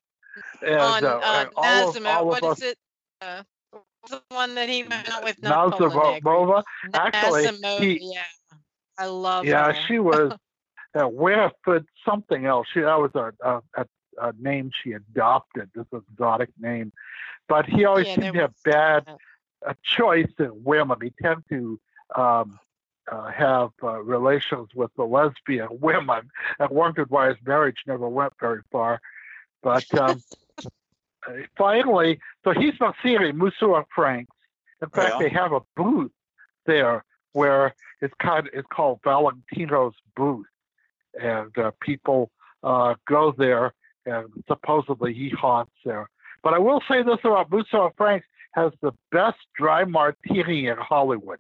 all of us, is it? The one that he went out with Nazimova. Actually, I love her. Yeah, she was Winifred something else. That was a name she adopted, this exotic name. But he always seemed to have bad choice in women. He tended to have relations with the lesbian women, and wondered why his marriage never went very far. But finally, so he's not seeing a Musso and Frank's. In fact, they have a booth there where it's called Valentino's booth, and people go there, and supposedly he haunts there. But I will say this about Musso and Frank's: has the best dry martini in Hollywood.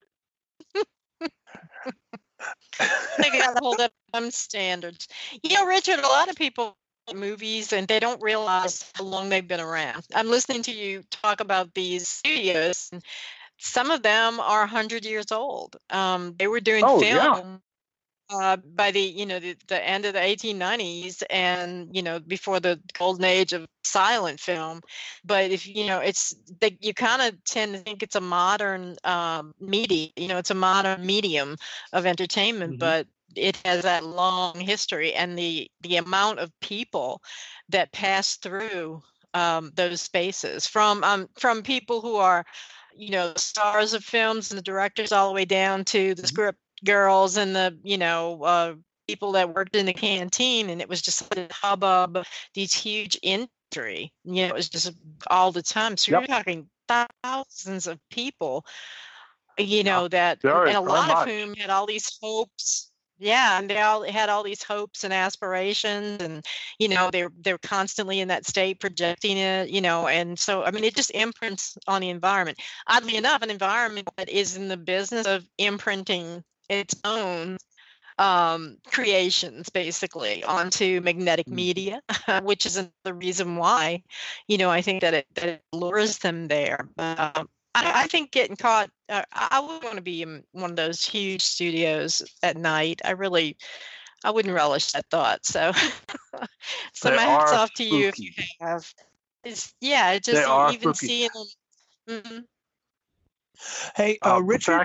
They got to hold up some standards. Richard, a lot of people movies and they don't realize how long they've been around. I'm listening to you talk about these studios, and some of them are 100 years old. They were doing film by the the end of the 1890s, and before the golden age of silent film. But if you kind of tend to think it's a modern media. It's a modern medium of entertainment, but it has that long history, and the amount of people that pass through those spaces, from people who are stars of films and the directors, all the way down to the script girls and the people that worked in the canteen, and it was just a hubbub, these huge industry. It was just all the time. So you're talking thousands of people, that, and a lot of whom had all these hopes. Yeah, and they all had all these hopes and aspirations, and they're constantly in that state projecting it, and so it just imprints on the environment. Oddly enough, an environment that is in the business of imprinting its own creations basically onto magnetic media, which is the reason why I think that it lures them there. I think getting caught, I wouldn't want to be in one of those huge studios at night. I wouldn't relish that thought. So, my hats off to you if you have. Just even seeing them. Hey, Richard.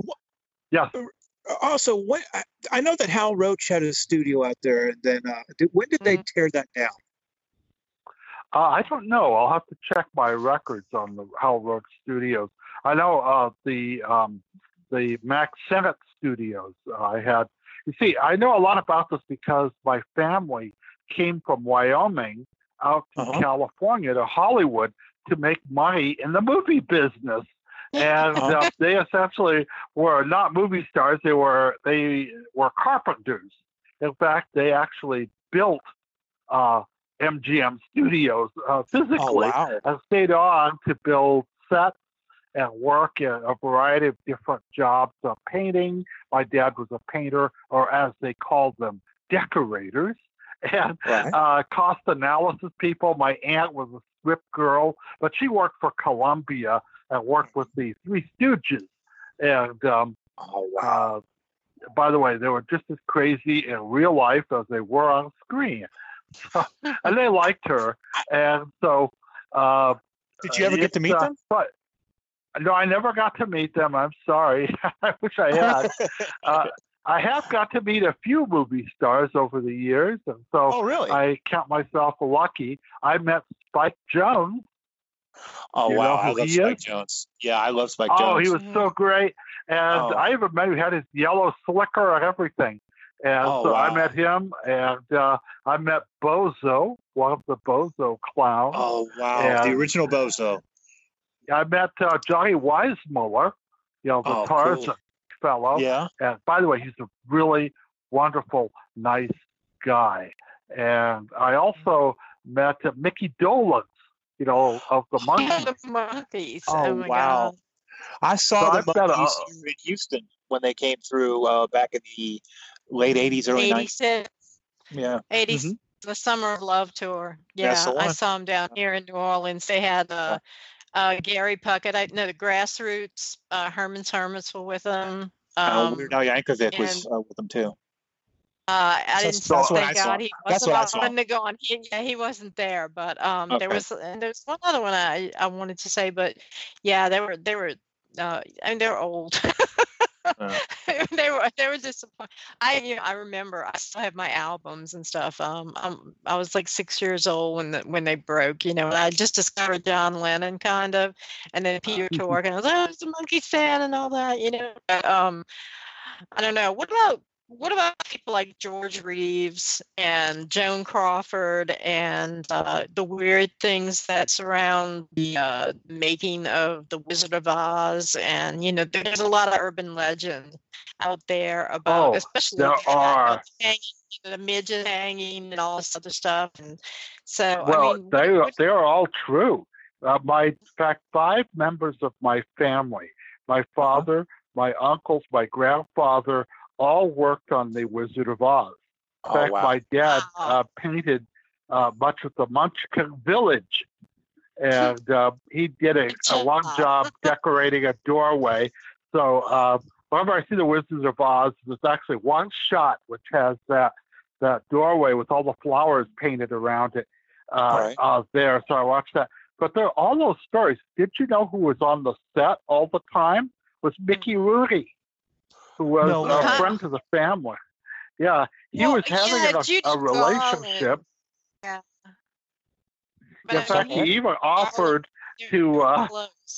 Also, I know that Hal Roach had a studio out there, and then when did they tear that down? I don't know. I'll have to check my records on the Hal Roach Studios. I know the Max Sennett Studios. I know a lot about this because my family came from Wyoming out to California to Hollywood to make money in the movie business. And they essentially were not movie stars. They were carpenters. In fact, they actually built MGM Studios physically and stayed on to build sets and work in a variety of different jobs of painting. My dad was a painter, or as they called them, decorators, and cost analysis people. My aunt was a script girl, but she worked for Columbia and worked with the Three Stooges. And by the way, they were just as crazy in real life as they were on screen. And they liked her. And so did you ever get to meet them? But no, I never got to meet them. I'm sorry. I wish I had. I have got to meet a few movie stars over the years, and so I count myself lucky. I met Spike Jonze Oh, You wow. know I who love he Spike is? Jones. Yeah, I love Spike Oh, Jones. he was so great. And I even met him, he had his yellow slicker and everything. And Oh, so I wow. met him, and I met Bozo, one of the Bozo clowns. Oh, wow. The And original Bozo. I met Johnny Weissmuller, the Oh, Tarzan cool. fellow. Yeah. And by the way, he's a really wonderful, nice guy. And I also met Mickey Dolenz, of the Monkees. The Monkees. Oh, my wow. God. I saw So the I've met Monkees here in Houston when they came through back in the late 80s, early 90s. 86. Yeah. 80s, the Summer of Love tour. That's Yeah, the I one. saw them down here in New Orleans. They had Gary Puckett. I know the Grassroots. Herman's Hermits were with them. Weird Al Yankovic was and with them too. I didn't That's what I thank saw. God he That's wasn't what I saw. on the gone. He wasn't there, but Okay. there's one other one I wanted to say, but yeah, they were I mean they were old. they were disappointed. I remember I still have my albums and stuff. I was like 6 years old when they broke, and I just discovered John Lennon kind of, and then Peter Tork, and I was a Monkey fan and all that, But, I don't know. What about people like George Reeves and Joan Crawford and the weird things that surround the making of The Wizard of Oz? And, there's a lot of urban legend out there about, especially the midget hanging and all this other stuff. And so, well, they are all true. In fact, 5 members of my family, my father, my uncles, my grandfather, all worked on The Wizard of Oz. In fact, my dad painted much of the Munchkin Village, and he did a long job decorating a doorway. So whenever I see The Wizard of Oz, there's actually one shot which has that doorway with all the flowers painted around it there. So I watched that. But there are all those stories. Did you know who was on the set all the time? Was Mickey Rooney, who was a friend to the family. Yeah, he was having a relationship. Yeah. In fact, he even offered to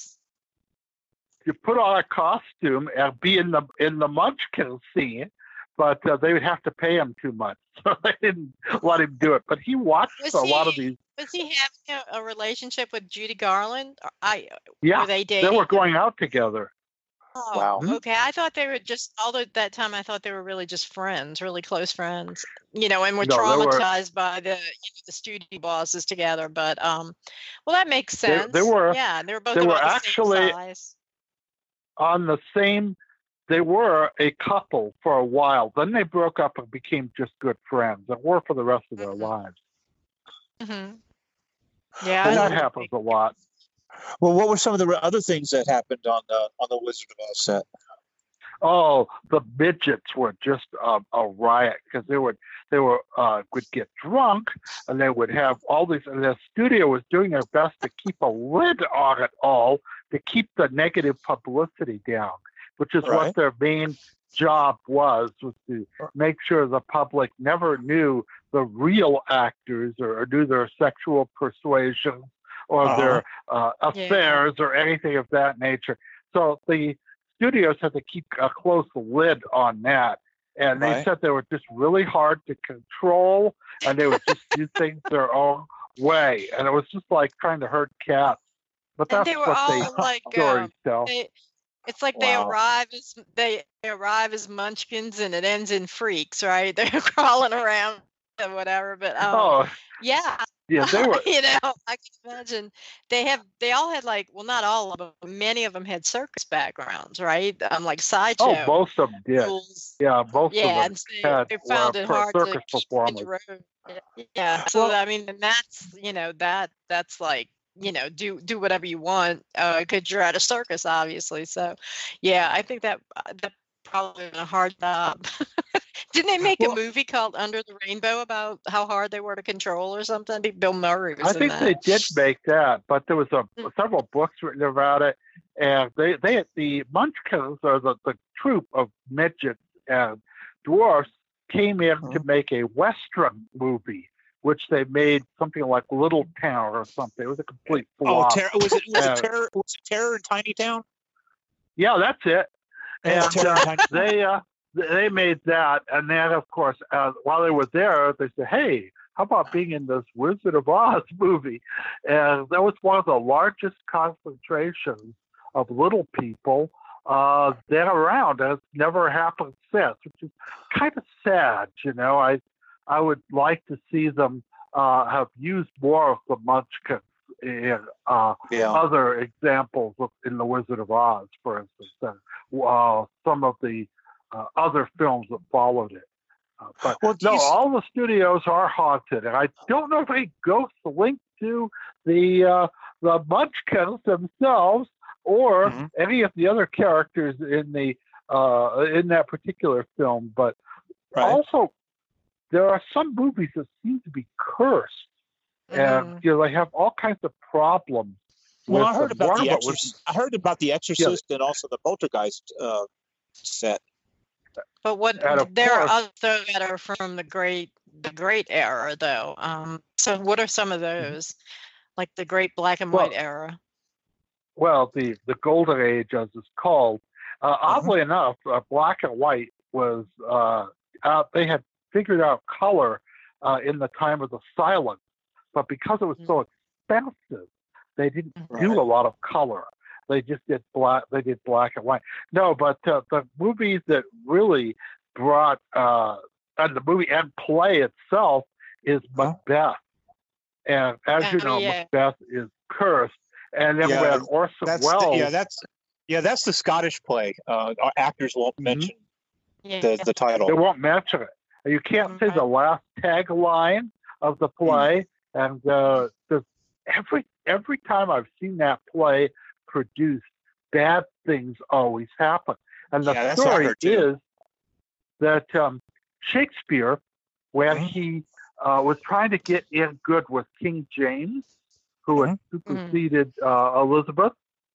put on a costume and be in the Munchkin scene, but they would have to pay him too much, so they didn't let him do it. But he watched a lot of these. Was he having a relationship with Judy Garland? Yeah, were they dating? They were going out together. Oh, wow. Okay. I thought they were just, although at that time I thought they were really just friends, really close friends, and were traumatized by the studio bosses together. But well, that makes sense. They were both they were about the actually same size. on the same. They were a couple for a while. Then they broke up and became just good friends, and were for the rest of their lives. Mm-hmm. Yeah, and that happens a lot. Well, what were some of the other things that happened on the Wizard of Oz set? Oh, the midgets were just a riot because they would get drunk, and they would have all these. And the studio was doing their best to keep a lid on it all, to keep the negative publicity down, which is what their main job was to make sure the public never knew the real actors or knew their sexual persuasions or their affairs or anything of that nature. So the studios had to keep a close lid on that. And they said they were just really hard to control, and they would just do things their own way. And it was just like trying to herd cats. But that's what stories tell. It's like they arrive as munchkins and it ends in freaks, right? They're crawling around and whatever. But yeah, they were. I can imagine they all had not all of them, but many of them had circus backgrounds, right? Like sideshow. Oh, most of them did. Yeah, most of them had they found it hard circus to performers. keep in the road. Yeah. So I mean, and that's like. Do whatever you want because you're at a circus, obviously. So, yeah, I think that probably been a hard job. Didn't they make a movie called Under the Rainbow about how hard they were to control or something? I think Bill Murray was in that. They did make that, but there was several books written about it, and they the Munchkins, or the troupe of midgets and dwarfs, came in to make a Western movie, which they made something like Little Town or something. It was a complete Oh, flop. was it Terror in Tiny Town? Yeah, that's it. And Terror in Tiny Town. they made that, and then of course while they were there, they said, "Hey, how about being in this Wizard of Oz movie?" And that was one of the largest concentrations of little people then around, and it's never happened since, which is kind of sad. I would like to see them have used more of the Munchkins in other examples in the Wizard of Oz, for instance, and some of the other films that followed it. But all the studios are haunted, and I don't know if any ghosts linked to the Munchkins themselves or any of the other characters in that particular film. But also, there are some movies that seem to be cursed, and they have all kinds of problems. Well, I heard about The Exorcist. I heard about The Exorcist and also the Poltergeist set. But there are others that are from the great era, though. So what are some of those, like the great black and white era? Well, the Golden Age, as it's called. Oddly enough, black and white was they had figured out color in the time of the silence, but because it was so expensive, they didn't do a lot of color. They just did black. They did black and white. No, but the movies that really brought and the movie and play itself is Macbeth, and as you know, Macbeth is cursed. And then we had Orson Welles. That's the Scottish play. Our actors won't mention the title. They won't mention it. You can't say the last tagline of the play. And every time I've seen that play produced, bad things always happen. And the story is that Shakespeare, when he was trying to get in good with King James, who had superseded Elizabeth,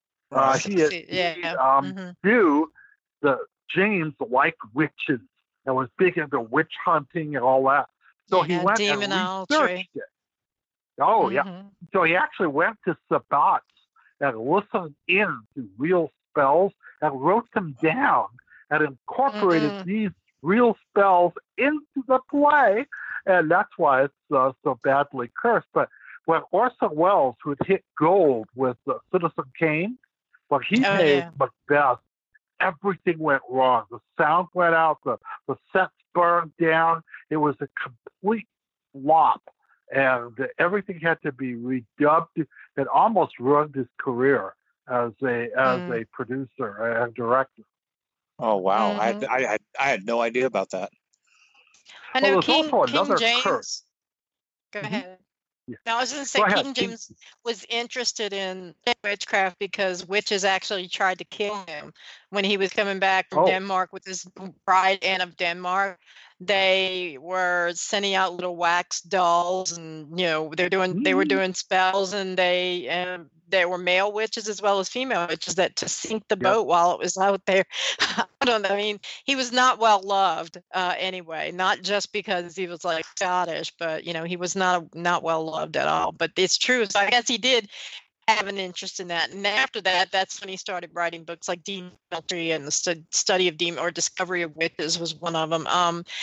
knew that James liked witches and was big into witch hunting and all that. So he went and researched it. Oh, So he actually went to Sabbats and listened in to real spells and wrote them down and incorporated these real spells into the play. And that's why it's so badly cursed. But when Orson Welles, who had hit gold with Citizen Kane, when he made Macbeth, everything went wrong. The sound went out, the sets burned down. It was a complete flop, and everything had to be redubbed. It almost ruined his career as a producer and director. Oh wow! I had no idea about that. I know King another James. curse. Go ahead. Yeah. No, I was going to say King James was interested in witchcraft because witches actually tried to kill him when he was coming back from Denmark with his bride, Anne of Denmark. They were sending out little wax dolls, and they were doing spells, and there were male witches as well as female witches that to sink the boat while it was out there. I don't know. I mean, he was not well loved anyway, not just because he was like Scottish, but he was not well loved at all. But it's true. So I guess he did have an interest in that, and after that, that's when he started writing books like Demonology and the study of demon or discovery of witches was one of them.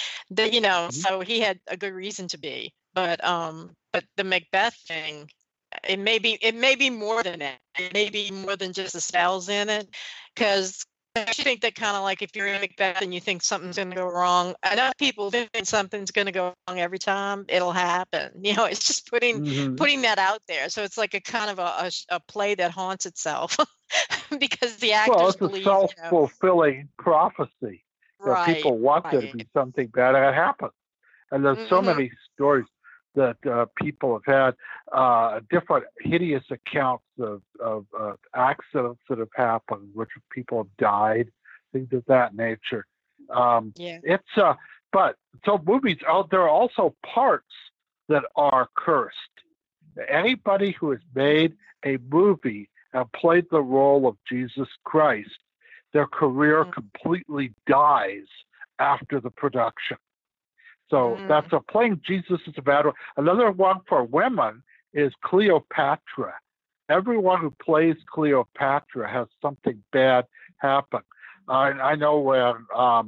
So he had a good reason to be. But the Macbeth thing, it may be more than that. It may be more than just the spells in it, because I think that kind of like if you're in Macbeth and you think something's going to go wrong, enough people think something's going to go wrong every time, it'll happen. It's just putting that out there. So it's like a kind of a play that haunts itself because the actors believe. Well, it's a self-fulfilling prophecy. Right. People want there to be something bad, and it happens. And there's so many stories that people have had different hideous accounts of accidents that have happened, which people have died, things of that nature. It's but so movies. There are also parts that are cursed. Anybody who has made a movie and played the role of Jesus Christ, their career completely dies after the production. So that's a playing Jesus is a bad one. Another one for women is Cleopatra. Everyone who plays Cleopatra has something bad happen. I know when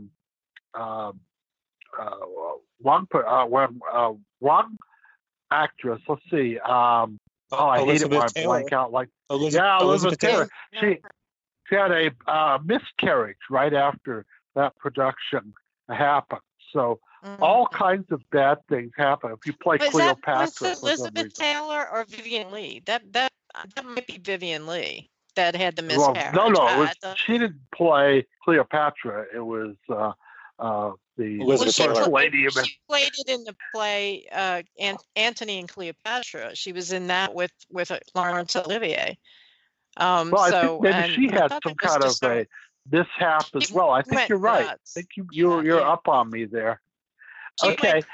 one actress, let's see, I hate it when I blank out. Elizabeth Taylor. She had a miscarriage right after that production happened. So all kinds of bad things happen if you play Cleopatra. Was it Elizabeth Taylor or Vivian Lee? That might be Vivian Lee that had the miscarriage. No, she didn't play Cleopatra. It was the Elizabeth Taylor lady. She played it in the play Antony and Cleopatra. She was in that with Laurence Olivier. I think maybe she had some kind of a mishap as well. I think you're right. I think you're up on me there. Okay.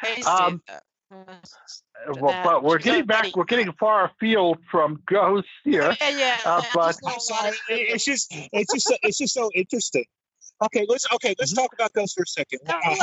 But we're getting back. We're getting far afield from ghosts here. But I'm sorry. It's just so interesting. Okay, let's talk about ghosts for a second.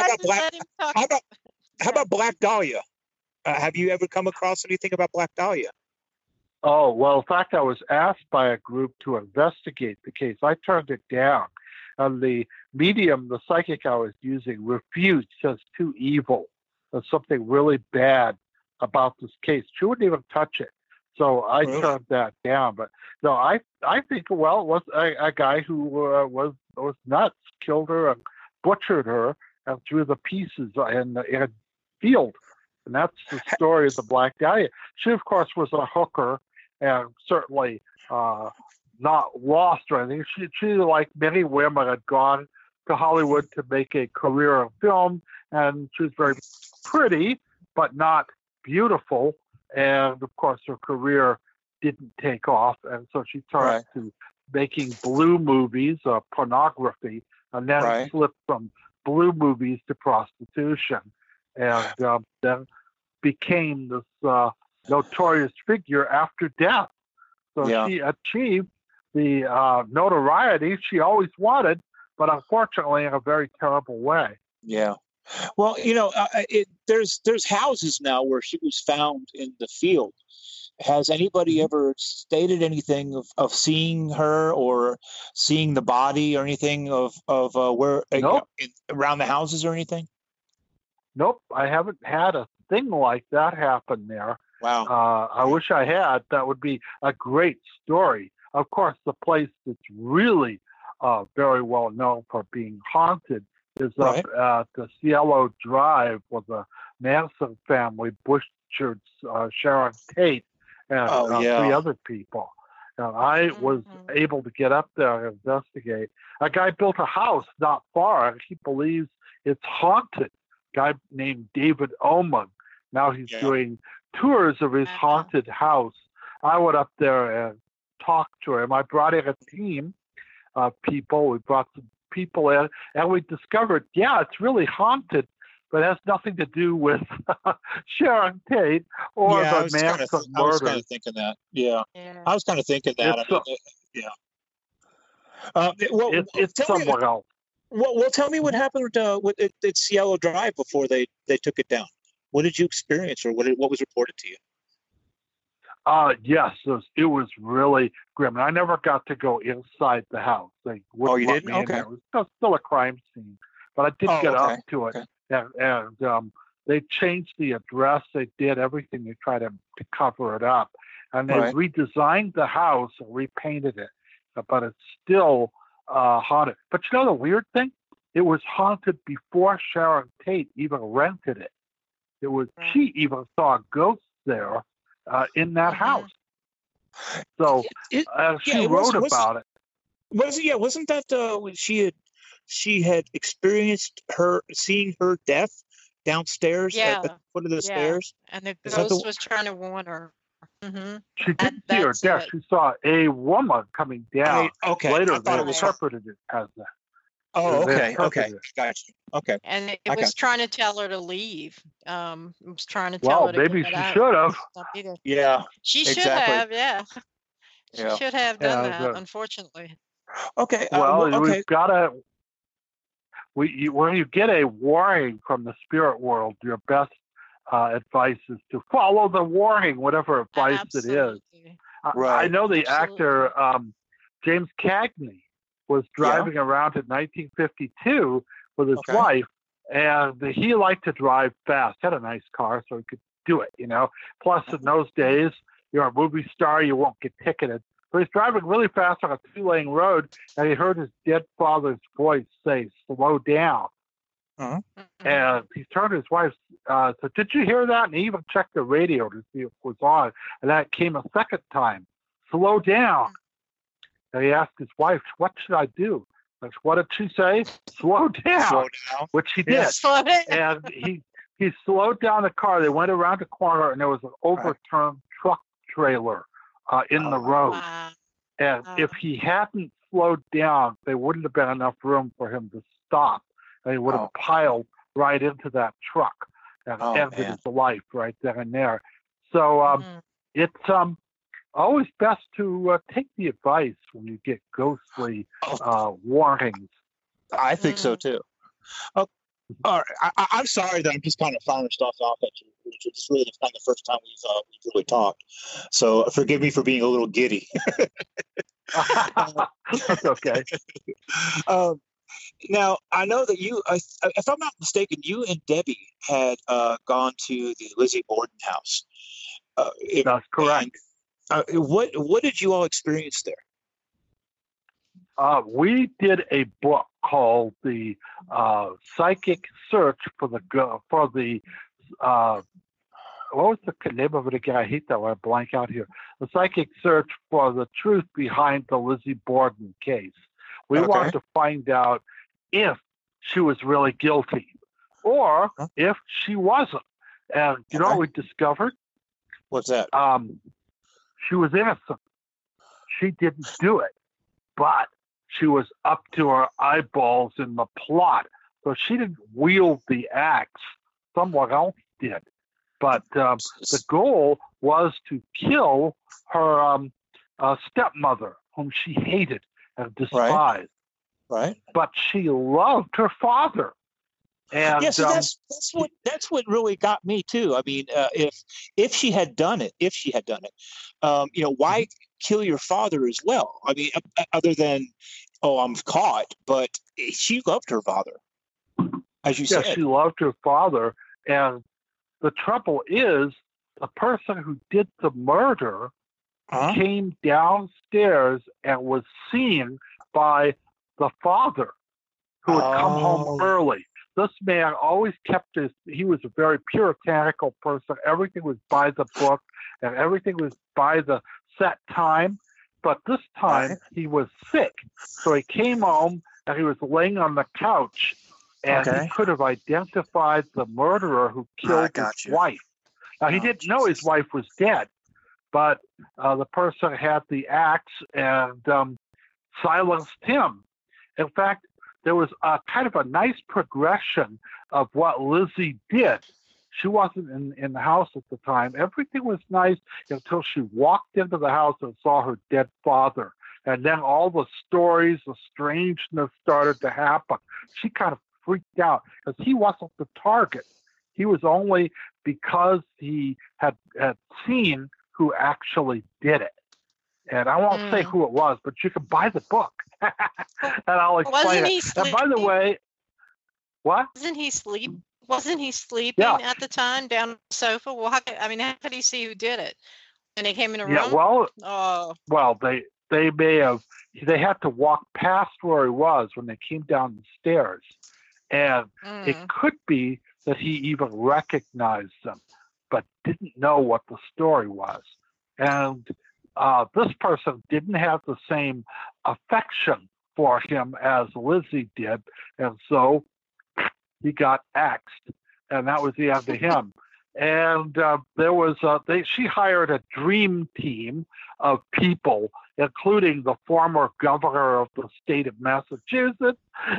How about Black Dahlia? Have you ever come across anything about Black Dahlia? Oh, well, in fact, I was asked by a group to investigate the case. I turned it down. And the medium, the psychic I was using, refused, says too evil. There's something really bad about this case. She wouldn't even touch it. So I turned that down. But no, I think, well, it was a guy who was nuts, killed her and butchered her and threw the pieces in a field. And that's the story of the Black Dahlia. She, of course, was a hooker and certainly not lost or anything. She, like many women, had gone to Hollywood to make a career in film, and she was very pretty, but not beautiful. And, of course, her career didn't take off, and so she turned to making blue movies, pornography, and then slipped from blue movies to prostitution, and then became this notorious figure after death. So she achieved the notoriety she always wanted, but unfortunately in a very terrible way. Yeah. Well, there's houses now where she was found in the field. Has anybody ever stated anything of seeing her or seeing the body or anything of where around the houses or anything? Nope, I haven't had a thing like that happen there. Wow. I wish I had. That would be a great story. Of course, the place that's really very well known for being haunted is up at the Cielo Drive, where the Manson family butchered Sharon Tate and 3 other people. And I was able to get up there and investigate. A guy built a house not far, and he believes it's haunted. A guy named David Oman. Now he's doing tours of his haunted house. I went up there and talked to him. I brought in a team of people. We brought some people in, and we discovered, it's really haunted, but it has nothing to do with Sharon Tate or the Manson murder. I was kind of thinking that. I was kind of thinking that. It's someone else. Well, tell me what happened at Cielo Drive before they took it down. What did you experience, or what was reported to you? Yes, it was really grim. And I never got to go inside the house. You didn't? Okay. It was still a crime scene, but I did get up to it. Okay. And they changed the address. They did everything to try to cover it up. And they redesigned the house and repainted it. But it's still haunted. But you know the weird thing? It was haunted before Sharon Tate even rented it. It was she even saw ghosts there in that house. So she wrote about it. Wasn't that she had experienced seeing her death downstairs at the foot of the stairs? And the ghost was trying to warn her. Mm-hmm. She didn't see her death. She saw a woman coming down. Later, they interpreted it as that. Oh, okay. Gotcha. Okay. And it was trying to tell her to leave. It was trying to tell her to maybe she should have. Yeah. She should have, She should have done that, unfortunately. Okay. We've got to when you get a warning from the spirit world, your best advice is to follow the warning, whatever advice it is. I know the actor James Cagney was driving around in 1952 with his wife, and he liked to drive fast. Had a nice car, so he could do it, Plus, in those days, you're a movie star, you won't get ticketed. So he's driving really fast on a 2-lane road, and he heard his dead father's voice say, "Slow down." And he turned to his wife, said, "Did you hear that?" And he even checked the radio to see if it was on. And that came a second time, "Slow down." And he asked his wife, "What should I do?" And what did she say? "Slow down." Slow down. Which he did. And he slowed down the car. They went around the corner, and there was an overturned truck trailer in the road. And if he hadn't slowed down, there wouldn't have been enough room for him to stop. And he would have piled right into that truck and ended his life right then and there. So it's always best to take the advice when you get ghostly warnings. I think so too. All right. I'm sorry that I'm just kind of firing stuff off at you, Richard. It's really not the first time we've really talked. So forgive me for being a little giddy. That's okay. Now, I know that you, if I'm not mistaken, you and Debbie had gone to the Lizzie Borden house. That's correct. What did you all experience there? We did a book called "The Psychic Search for the what was the name of it again? I hate that when I blank out here. The Psychic Search for the Truth Behind the Lizzie Borden Case. We wanted to find out if she was really guilty or if she wasn't. And you know what we discovered? What's that? She was innocent. She didn't do it, but she was up to her eyeballs in the plot. So she didn't wield the axe. Someone else did. But the goal was to kill her stepmother, whom she hated and despised. Right. But she loved her father. And yes, that's what really got me too. I mean, if she had done it, why kill your father as well? I mean, other than, I'm caught, but she loved her father, as you said. She loved her father, and the trouble is, the person who did the murder came downstairs and was seen by the father, who had come home early. This man always kept he was a very puritanical person. Everything was by the book and everything was by the set time. But this time he was sick. So he came home and he was laying on the couch and he could have identified the murderer who killed his wife. Now, he didn't know his wife was dead, but the person had the axe and silenced him. In fact, there was a kind of a nice progression of what Lizzie did. She wasn't in the house at the time. Everything was nice until she walked into the house and saw her dead father. And then all the stories, the strangeness started to happen. She kind of freaked out because he wasn't the target. He was only because he had seen who actually did it. And I won't say who it was, but you can buy the book. And I'll explain it. And by the way, what? Wasn't he sleeping at the time down on the sofa? Well, how could he see who did it? And he came in a room? Yeah, well, they may have, they had to walk past where he was when they came down the stairs. And it could be that he even recognized them, but didn't know what the story was. And this person didn't have the same affection for him as Lizzie did, and so he got axed, and that was the end of him. And there was she hired a dream team of people, including the former governor of the state of Massachusetts,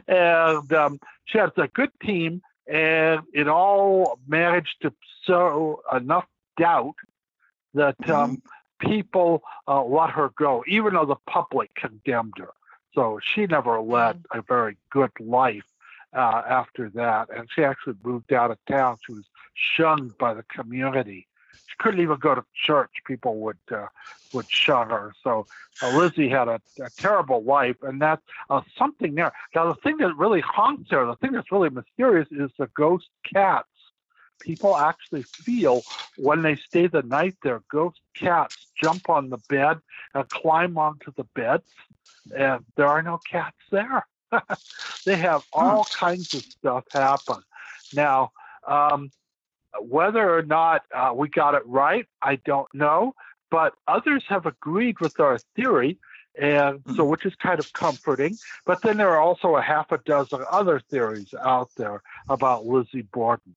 and she has a good team, and it all managed to sow enough doubt that people let her go, even though the public condemned her. So she never led a very good life. after that, and she actually moved out of town. She was shunned by the community. She couldn't even go to church. People would shun her. So Lizzie had a terrible life, and that's something there. Now, the thing that really haunts her, the thing that's really mysterious, is the ghost cats. People actually feel when they stay the night there, ghost cats jump on the bed and climb onto the beds, and there are no cats there. They have all kinds of stuff happen. Now, whether or not we got it right, I don't know, but others have agreed with our theory, and so which is kind of comforting. But then there are also a half a dozen other theories out there about Lizzie Borden.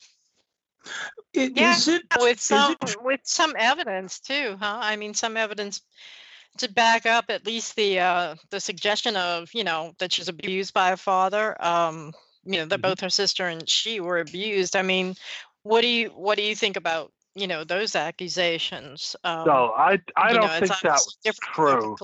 With some evidence too, huh? I mean, some evidence to back up at least the suggestion of, that she's abused by a father. That both her sister and she were abused. I mean, what do you think about those accusations? No, I don't think that was true.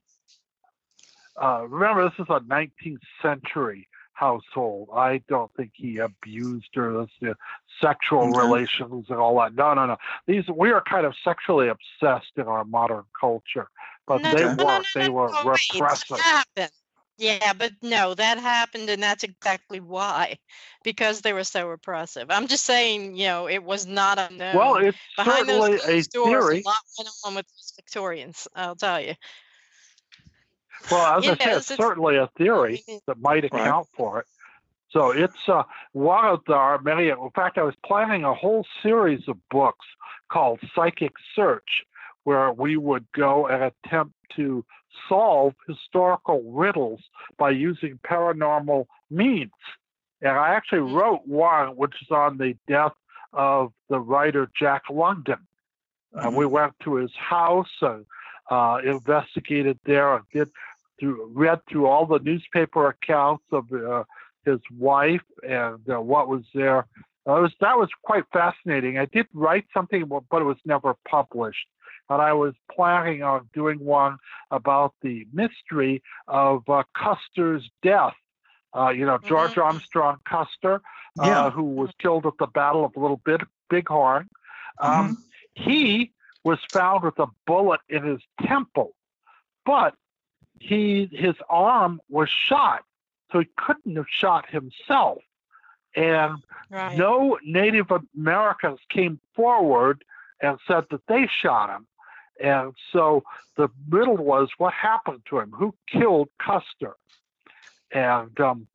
Remember, this is a 19th century household. I don't think he abused her. That's sexual relations and all that. No. We are kind of sexually obsessed in our modern culture, but they weren't. They were repressive. That happened. Yeah, but no, that happened, and that's exactly why, because they were so repressive. I'm just saying, it was not unknown. Well, it's behind certainly those a theory. A lot went on with those Victorians, I'll tell you. Well, as I said, it's certainly a theory that might account for it. So it's one of our many. In fact, I was planning a whole series of books called Psychic Search, where we would go and attempt to solve historical riddles by using paranormal means. And I actually wrote one, which is on the death of the writer Jack London. We went to his house and investigated there and read through all the newspaper accounts of his wife and what was there. That was quite fascinating. I did write something, but it was never published. And I was planning on doing one about the mystery of Custer's death. George Armstrong Custer, who was killed at the Battle of Little Bighorn. He was found with a bullet in his temple, but his arm was shot, so he couldn't have shot himself. And no Native Americans came forward and said that they shot him. And so the riddle was, what happened to him? Who killed Custer? And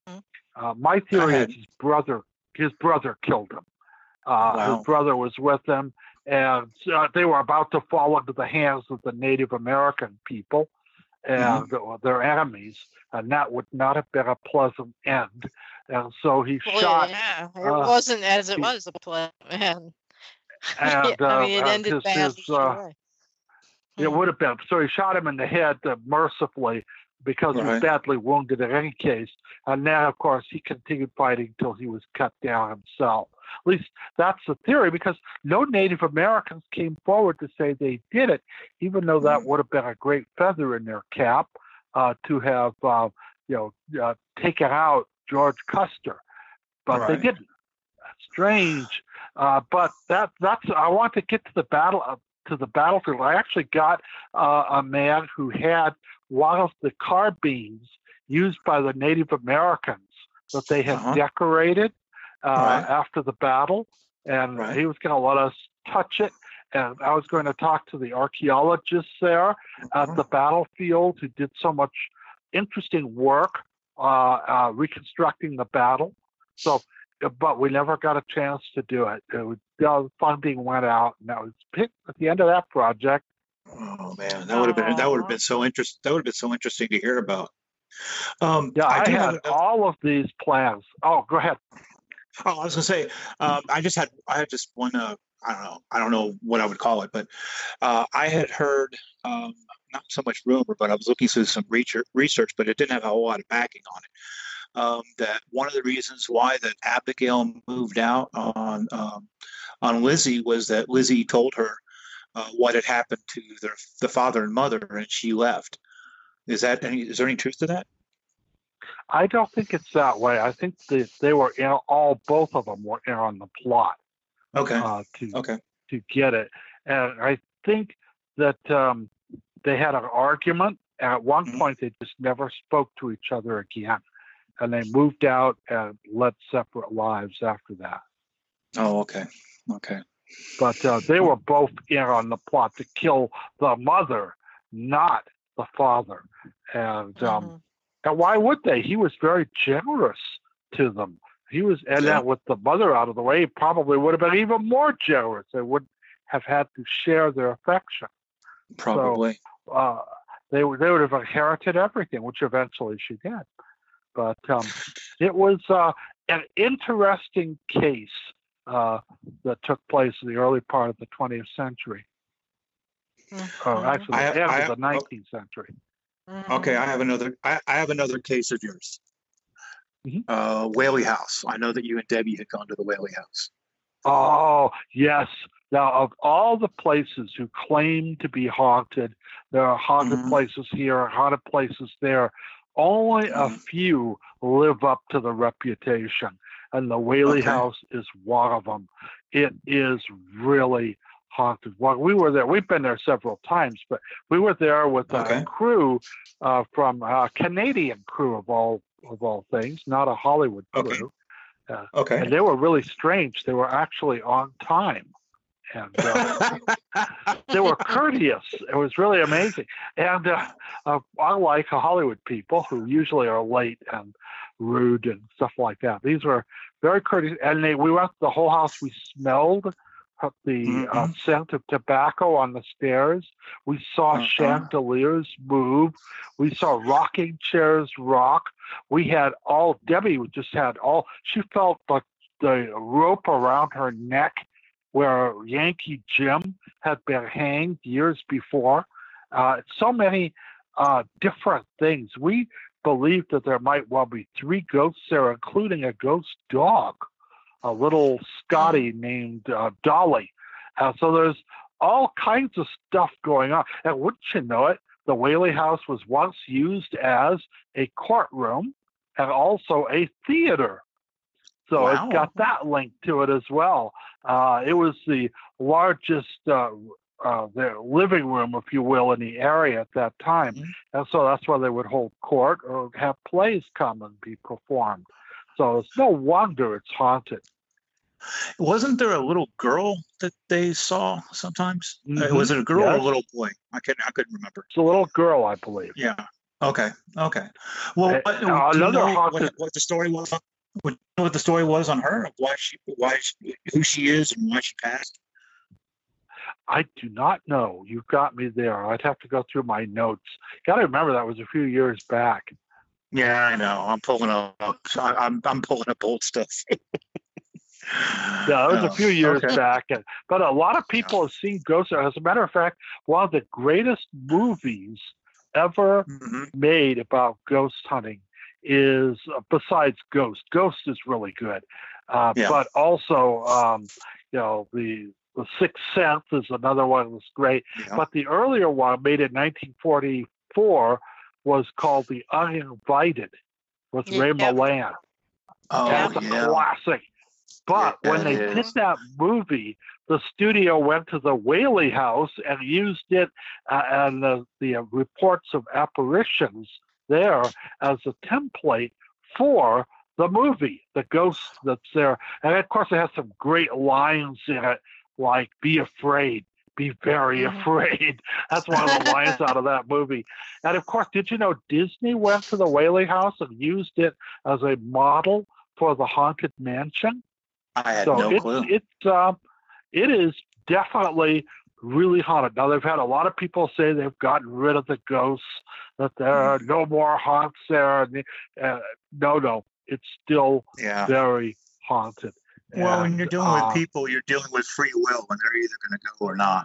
my theory is his brother killed him. His brother was with him, and they were about to fall into the hands of the Native American people and their enemies, and that would not have been a pleasant end. And so he shot. Yeah, it wasn't as it was a pleasant end. And it ended badly. It would have been. So he shot him in the head mercifully because he was badly wounded in any case. And then, of course, he continued fighting until he was cut down himself. At least that's the theory, because no Native Americans came forward to say they did it, even though that would have been a great feather in their cap to have, taken out George Custer. But they didn't. Strange. But that's. I want to get to the battlefield. I actually got a man who had one of the carbines used by the Native Americans that they had decorated after the battle, and he was going to let us touch it. And I was going to talk to the archaeologists there at the battlefield who did so much interesting work reconstructing the battle. So, but we never got a chance to do it. The funding went out, and that was picked at the end of that project. Oh man, that would have been so interesting. That would have been so interesting to hear about. I had all of these plans. Oh, go ahead. Oh, I was gonna say, I had just one. I don't know what I would call it, but I had heard, not so much rumor, but I was looking through some research, but it didn't have a whole lot of backing on it. That one of the reasons why that Abigail moved out on Lizzie was that Lizzie told her what had happened to the father and mother, and she left. Is there any truth to that? I don't think it's that way. I think they were both of them were in on the plot. Okay. To get it, and I think that they had an argument. And at one point, they just never spoke to each other again, and they moved out and led separate lives after that. Oh, okay. Okay. But they were both in on the plot to kill the mother, not the father. And why would they? He was very generous to them. He was, and then with the mother out of the way, he probably would have been even more generous. They wouldn't have had to share their affection. Probably. So, they would have inherited everything, which eventually she did. But it was an interesting case that took place in the early part of the 20th century. Actually, the end of the 19th century. Okay, I have another case of yours. Whaley House. I know that you and Debbie had gone to the Whaley House. Oh, yes. Now, of all the places who claim to be haunted, there are haunted places here, haunted places there. Only a few live up to the reputation, and the Whaley House is one of them. It is really haunted. Well, we were there. We've been there several times, but we were there with a crew from a Canadian crew of all things, not a Hollywood crew. And they were really strange. They were actually on time. And they were courteous. It was really amazing. And unlike Hollywood people who usually are late and rude and stuff like that, these were very courteous. And we went to the whole house. We smelled the scent of tobacco on the stairs. We saw chandeliers move. We saw rocking chairs rock. We had Debbie just had she felt like the rope around her neck where Yankee Jim had been hanged years before. So many different things. We believed that there might well be 3 ghosts there, including a ghost dog, a little Scotty named Dolly. So there's all kinds of stuff going on. And wouldn't you know it, the Whaley House was once used as a courtroom and also a theater. So it's got that link to it as well. It was the largest the living room, if you will, in the area at that time. And so that's where they would hold court or have plays come and be performed. So it's no wonder it's haunted. Wasn't there a little girl that they saw sometimes? Was it a girl or a little boy? I couldn't remember. It's a little girl, I believe. Yeah. Okay. Well, what the story was? Would you know what the story was on her? Who she is and why she passed? I do not know. You've got me there. I'd have to go through my notes. Got to remember that was a few years back. Yeah, I know. I'm pulling up. I'm pulling up old stuff. Yeah, it was a few years back, but a lot of people have seen ghosts. As a matter of fact, one of the greatest movies ever made about ghost hunting is, besides Ghost is really good, but also the Sixth Sense is another one that's great. But the earlier one, made in 1944, was called The Uninvited with Ray Milland. That's a classic. But when they did that movie, the studio went to the Whaley House and used it and the reports of apparitions there as a template for the movie, the ghost that's there. And of course, it has some great lines in it, like "Be afraid, be very afraid." That's one of the lines out of that movie. And of course, did you know Disney went to the Whaley House and used it as a model for the Haunted Mansion? I had no clue. It is definitely really haunted. Now, they've had a lot of people say they've gotten rid of the ghosts, that there are no more haunts there. No, it's still very haunted. Well, when you're dealing with people, you're dealing with free will, and they're either going to go or not.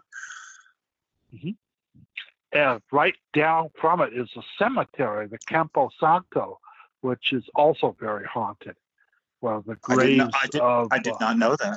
And right down from it is a cemetery, the Campo Santo, which is also very haunted. Well, the graves I did not know that.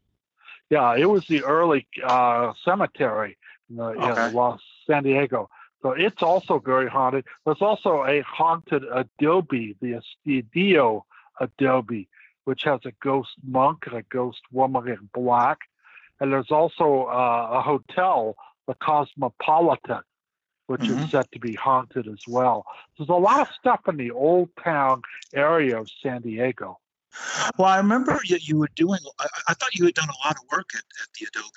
Yeah, it was the early cemetery in San Diego. So it's also very haunted. There's also a haunted adobe, the Estudio Adobe, which has a ghost monk and a ghost woman in black. And there's also a hotel, the Cosmopolitan, which is said to be haunted as well. There's a lot of stuff in the old town area of San Diego. Well, I remember you were doing, I thought you had done a lot of work at the Adobe.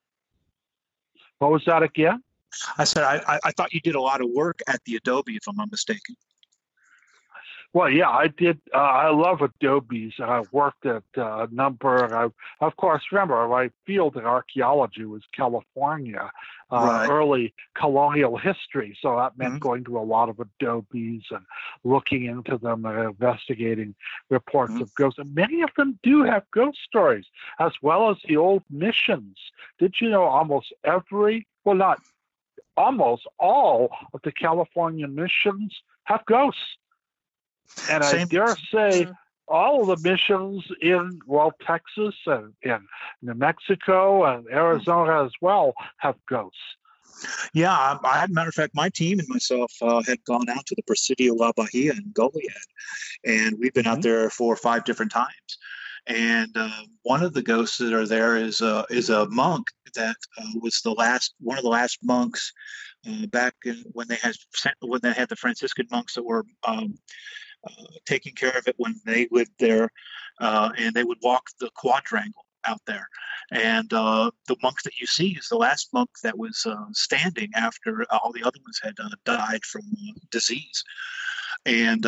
What was that again? I said, I thought you did a lot of work at the Adobe, if I'm not mistaken. Well, yeah, I did. I love Adobes. I worked at a number. Of course, remember, my field in archaeology was California, early colonial history. So that meant going to a lot of Adobes and looking into them and investigating reports of ghosts. And many of them do have ghost stories, as well as the old missions. Did you know almost not almost all of the California missions have ghosts? And I dare say all of the missions in, Texas and in New Mexico and Arizona as well have ghosts. Yeah, as a matter of fact, my team and myself had gone out to the Presidio La Bahia in Goliad, and we've been out there 4 or 5 different times. And one of the ghosts that are there is a monk that was one of the last monks back when they had the Franciscan monks that were taking care of it when they lived there, and they would walk the quadrangle out there. And the monk that you see is the last monk that was standing after all the other ones had died from disease. And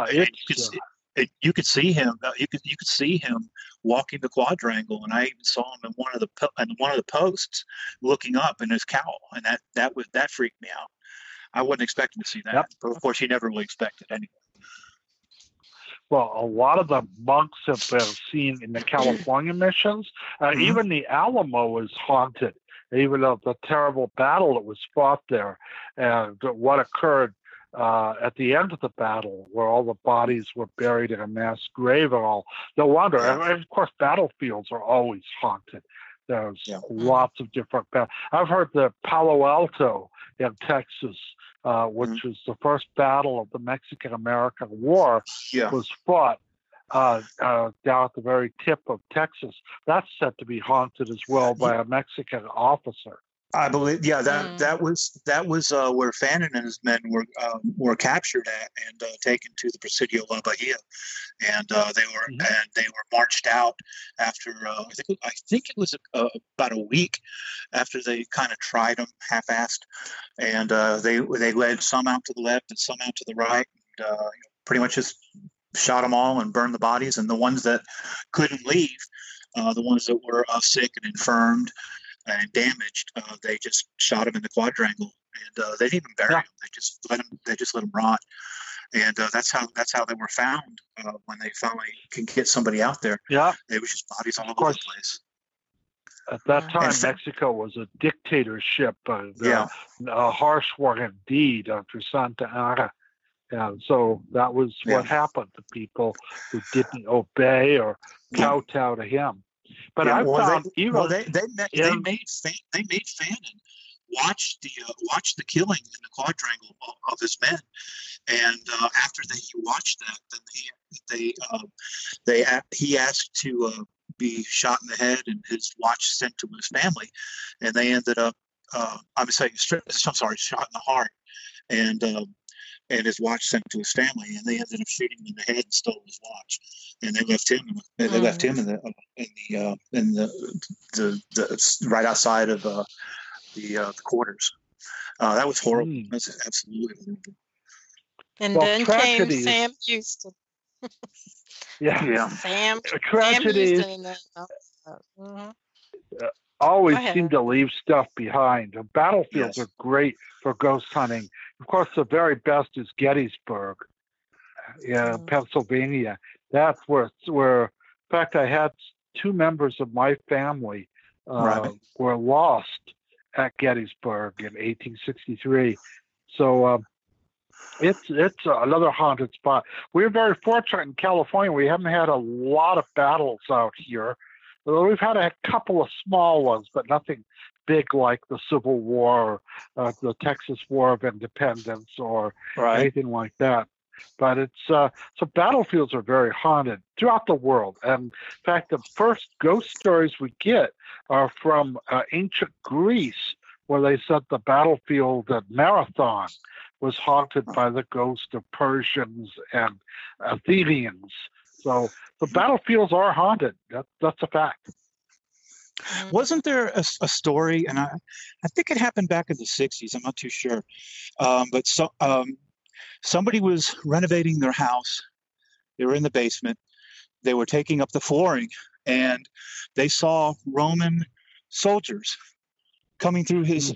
you could see him. You could see him walking the quadrangle, and I even saw him in one of the posts, looking up in his cowl, and that freaked me out. I wasn't expecting to see that, but of course, you never really expect it anyway. Well, a lot of the monks have been seen in the California missions. Even the Alamo is haunted, even though the terrible battle that was fought there and what occurred at the end of the battle, where all the bodies were buried in a mass grave and all. No wonder. And of course, battlefields are always haunted. There's lots of different battles. I've heard the Palo Alto in Texas, which was the first battle of the Mexican-American War, was fought down at the very tip of Texas. That's said to be haunted as well by a Mexican officer. I believe, that was where Fannin and his men were captured at and taken to the Presidio La Bahia, and they were marched out after I think it was about a week after they kind of tried them half-assed, and they led some out to the left and some out to the right, and pretty much just shot them all and burned the bodies, and the ones that couldn't leave, the ones that were sick and infirmed and damaged, they just shot them in the quadrangle, and they didn't even bury them. They just let them rot, and that's how they were found when they finally can get somebody out there. Yeah, they were just bodies all over the place. At that time, Mexico was a dictatorship, a harsh one indeed under Santa Anna. And so that was what happened to people who didn't obey or kowtow to him. But I found they made Fannin watch the killing in the quadrangle of his men, and after he watched that, then he asked to be shot in the head and his watch sent to his family, and they ended up shot in the heart, and his watch sent to his family, and they ended up shooting him in the head and stole his watch, and they left him. They left him in the right outside of the quarters. That was horrible. That's absolutely horrible. And then came Sam Houston. Sam Tragedies always seem to leave stuff behind. Battlefields are great for ghost hunting. Of course, the very best is Gettysburg, Pennsylvania. That's where, in fact, I had 2 members of my family were lost at Gettysburg in 1863. So it's another haunted spot. We're very fortunate in California. We haven't had a lot of battles out here. We've had a couple of small ones, but nothing big like the Civil War, the Texas War of Independence, or anything like that. But it's so battlefields are very haunted throughout the world. And in fact, the first ghost stories we get are from ancient Greece, where they said the battlefield at Marathon was haunted by the ghost of Persians and Athenians. So the battlefields are haunted. That's a fact. Wasn't there a story, and I think it happened back in the 60s, I'm not too sure, but somebody was renovating their house. They were in the basement. They were taking up the flooring, and they saw Roman soldiers coming through his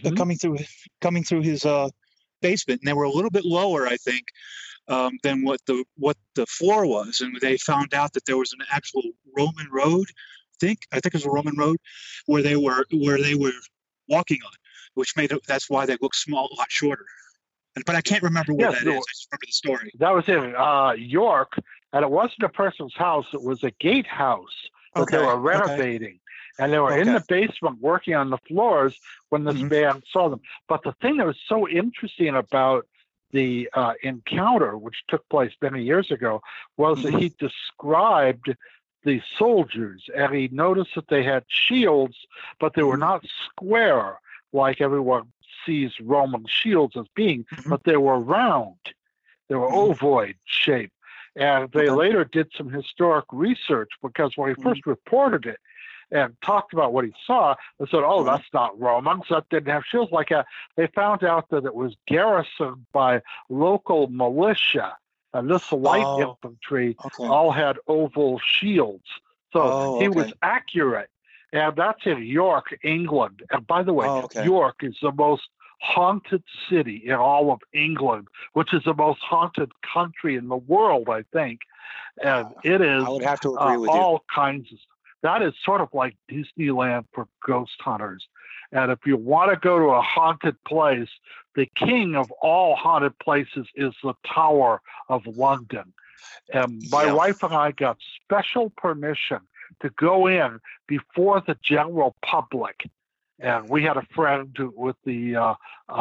basement, and they were a little bit lower, I think, than what the floor was, and they found out that there was an actual Roman road. I think it was a Roman road where they were walking on, which that's why they look small, a lot shorter. But I can't remember where that is. I just remember the story. That was in York, and it wasn't a person's house. It was a gatehouse that they were renovating. And they were in the basement working on the floors when this man saw them. But the thing that was so interesting about the encounter, which took place many years ago, was that he described the soldiers, and he noticed that they had shields, but they were not square like everyone sees Roman shields as being, but they were round. They were ovoid shaped. And they later did some historic research, because when he first reported it and talked about what he saw, they said, oh, that's not Romans. That didn't have shields like that. They found out that it was garrisoned by local militia. And this light infantry all had oval shields. So he was accurate. And that's in York, England. And by the way, York is the most haunted city in all of England, which is the most haunted country in the world, I think. And it is I would have to agree with all kinds of stuff. That is sort of like Disneyland for ghost hunters. And if you want to go to a haunted place, the king of all haunted places is the Tower of London. And my wife and I got special permission to go in before the general public. And we had a friend with the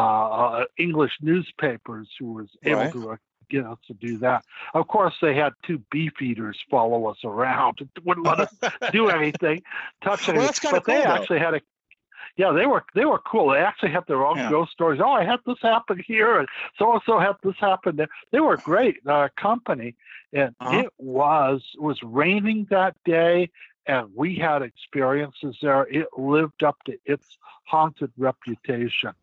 English newspapers who was able to get us to do that. Of course, they had two beefeaters follow us around. Wouldn't let us do anything, touch anything. But they actually had they were cool. They actually had their own ghost stories. Oh, I had this happen here, and so had this happen there. They were great company, and it was raining that day, and we had experiences there. It lived up to its haunted reputation.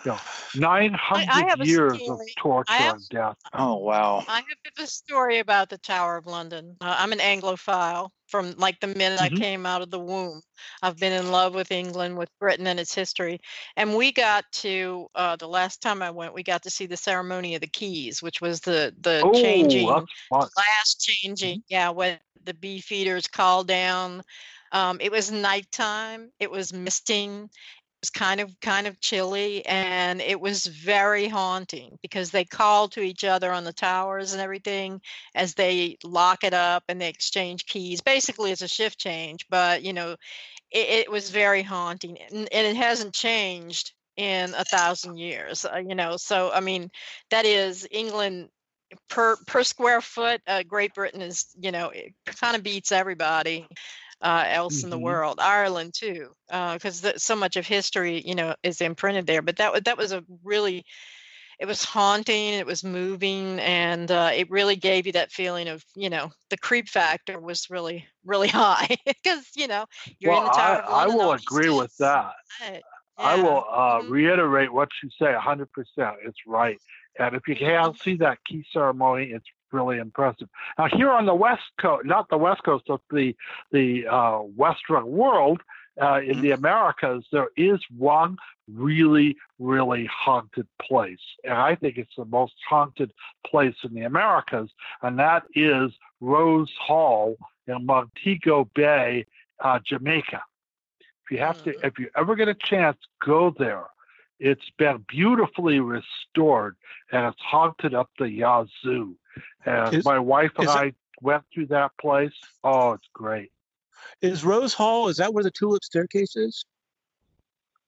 900 years of torture and death. Oh, wow. I have a story about the Tower of London. I'm an Anglophile from like the minute I came out of the womb. I've been in love with England, with Britain and its history. And we got to, the last time I went, we got to see the ceremony of the keys, which was the changing, last changing, when the beefeaters called down. It was nighttime. It was misting. It was kind of chilly, and it was very haunting because they called to each other on the towers and everything as they lock it up and they exchange keys. Basically, it's a shift change, but it was very haunting, and it hasn't changed in 1,000 years. So I mean, that is England per square foot. Great Britain is it kind of beats everybody else in the world. Ireland too, because so much of history is imprinted there. But that was it was haunting, it was moving, and it really gave you that feeling of the creep factor was really, really high, because you're in the Tower of London. I will agree with that. I will reiterate what you say 100%. It's right. And if you can see that key ceremony, it's really impressive. Now, here on the West Coast, not the West Coast, but the Western world, in the Americas, there is one really, really haunted place. And I think it's the most haunted place in the Americas, and that is Rose Hall in Montego Bay, Jamaica. If you ever get a chance, go there. It's been beautifully restored, and it's haunted up the yazoo. And my wife and I went through that place. Oh, it's great. Is Rose Hall, is that where the Tulip Staircase is?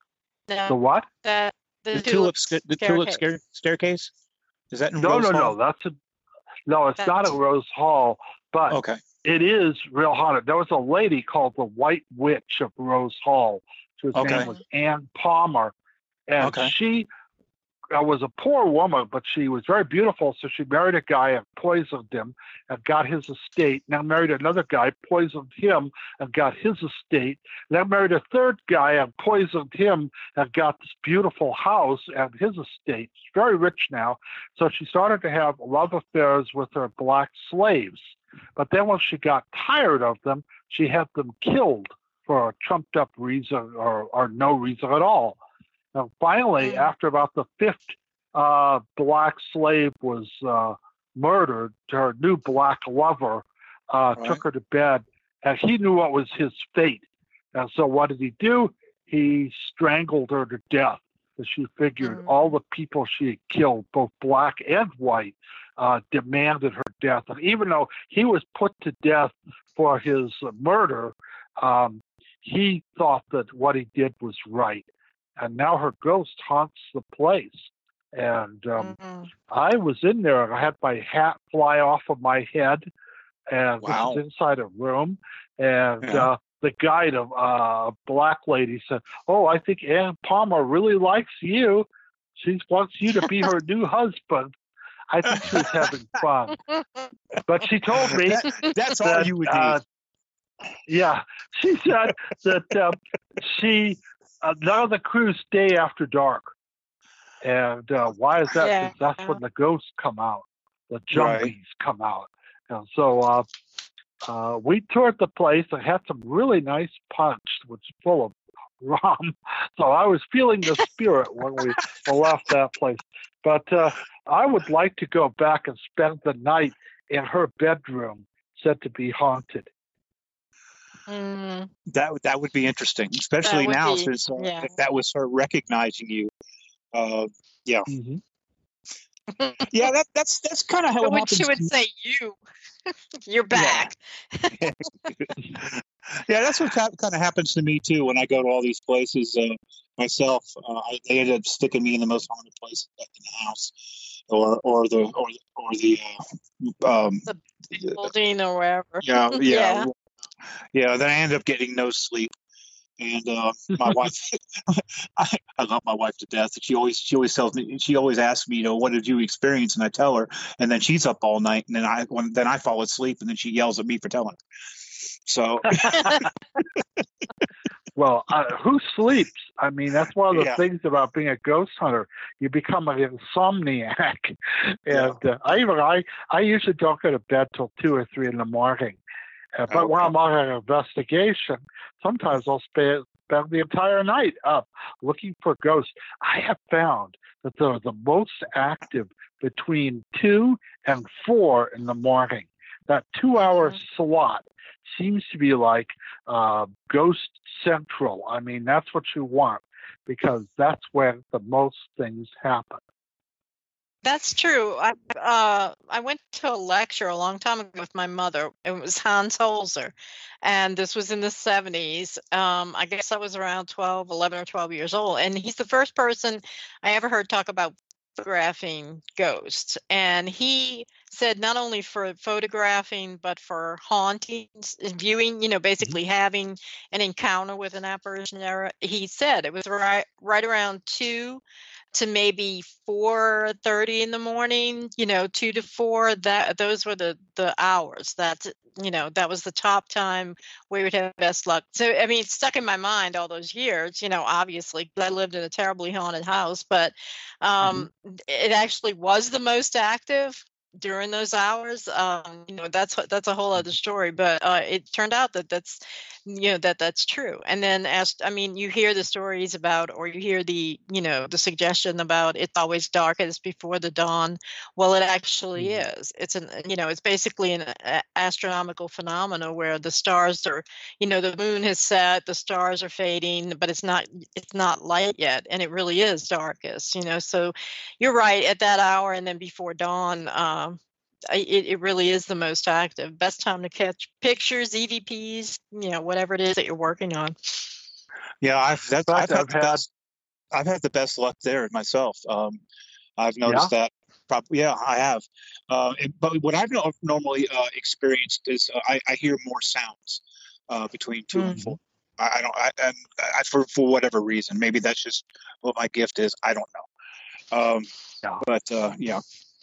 No, The what? the The tulip tulip staircase. staircase. Is that in No, Rose no, Hall? no. No, it's not at Rose Hall, but Okay. it is real haunted. There was a lady called the White Witch of Rose Hall. Whose name was Ann Palmer, and she was a poor woman, but she was very beautiful. So she married a guy and poisoned him and got his estate. Now married another guy, poisoned him and got his estate. Then married a third guy and poisoned him and got this beautiful house and his estate. She's very rich now. So she started to have love affairs with her black slaves. But then when she got tired of them, she had them killed for a trumped up reason or no reason at all. And finally, after about the fifth black slave was murdered, her new black lover took her to bed, and he knew what was his fate. And so what did he do? He strangled her to death. Because she figured all the people she had killed, both black and white, demanded her death. And even though he was put to death for his murder, he thought that what he did was right. And now her ghost haunts the place. And I was in there, and I had my hat fly off of my head, and this was inside a room. And the guide, a black lady, said, "Oh, I think Ann Palmer really likes you. She wants you to be her new husband." I think she was having fun. But she told me that's all you would need. Yeah, she said that none of the crews stay after dark. And why is that? Yeah. Because that's when the ghosts come out, the zombies come out. And so we toured the place. I had some really nice punch, which was full of rum. So I was feeling the spirit when we left that place. But I would like to go back and spend the night in her bedroom, said to be haunted. That would be interesting, especially now since if that was her recognizing you. Yeah. Yeah, that's kind of how it happens. She would say, you're back. Yeah, that's what kind of happens to me too when I go to all these places myself. They end up sticking me in the most haunted place in the house, or the building or wherever. Yeah. Then I end up getting no sleep. And my wife, I love my wife to death. She always tells me, she always asks me, what did you experience? And I tell her, and then she's up all night, and then I fall asleep, and then she yells at me for telling her. So, well, who sleeps? I mean, that's one of the things about being a ghost hunter. You become an insomniac, and I usually don't go to bed till 2 or 3 in the morning. But when I'm on an investigation, sometimes I'll spend the entire night up looking for ghosts. I have found that they're the most active between 2 and 4 in the morning. That 2-hour slot seems to be like ghost central. I mean, that's what you want, because that's where the most things happen. That's true. I went to a lecture a long time ago with my mother. It was Hans Holzer, and this was in the 70s. I guess I was around 11 or 12 years old, and he's the first person I ever heard talk about photographing ghosts. And he said not only for photographing, but for hauntings, viewing, basically having an encounter with an apparition. He said it was right around 2 to maybe 4:30 in the morning, 2 to 4, those were the hours that was the top time we would have best luck. So, I mean, it's stuck in my mind all those years, obviously I lived in a terribly haunted house, but it actually was the most active during those hours. That's a whole other story, but it turned out that's true. And then you hear the stories about, or you hear the suggestion about it's always darkest before the dawn. Well, it actually is. It's it's basically an astronomical phenomena where the stars are, the moon has set, the stars are fading, but it's not light yet, and it really is darkest. So you're right, at that hour and then before dawn. It really is the most active. Best time to catch pictures, EVPs, whatever it is that you're working on. Yeah, I've had I've had the best luck there myself. I've noticed that. Probably, yeah, I have. But what I've normally experienced is I hear more sounds between 2 and 4. I don't. For whatever reason, maybe that's just what my gift is. I don't know. But yeah.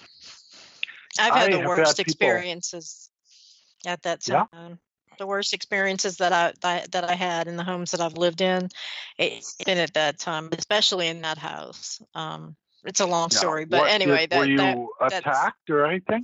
I've had the worst experiences at that time. Yeah. The worst experiences that I had in the homes that I've lived in, it's been at that time, especially in that house. It's a long story, but anyway, were you attacked or anything?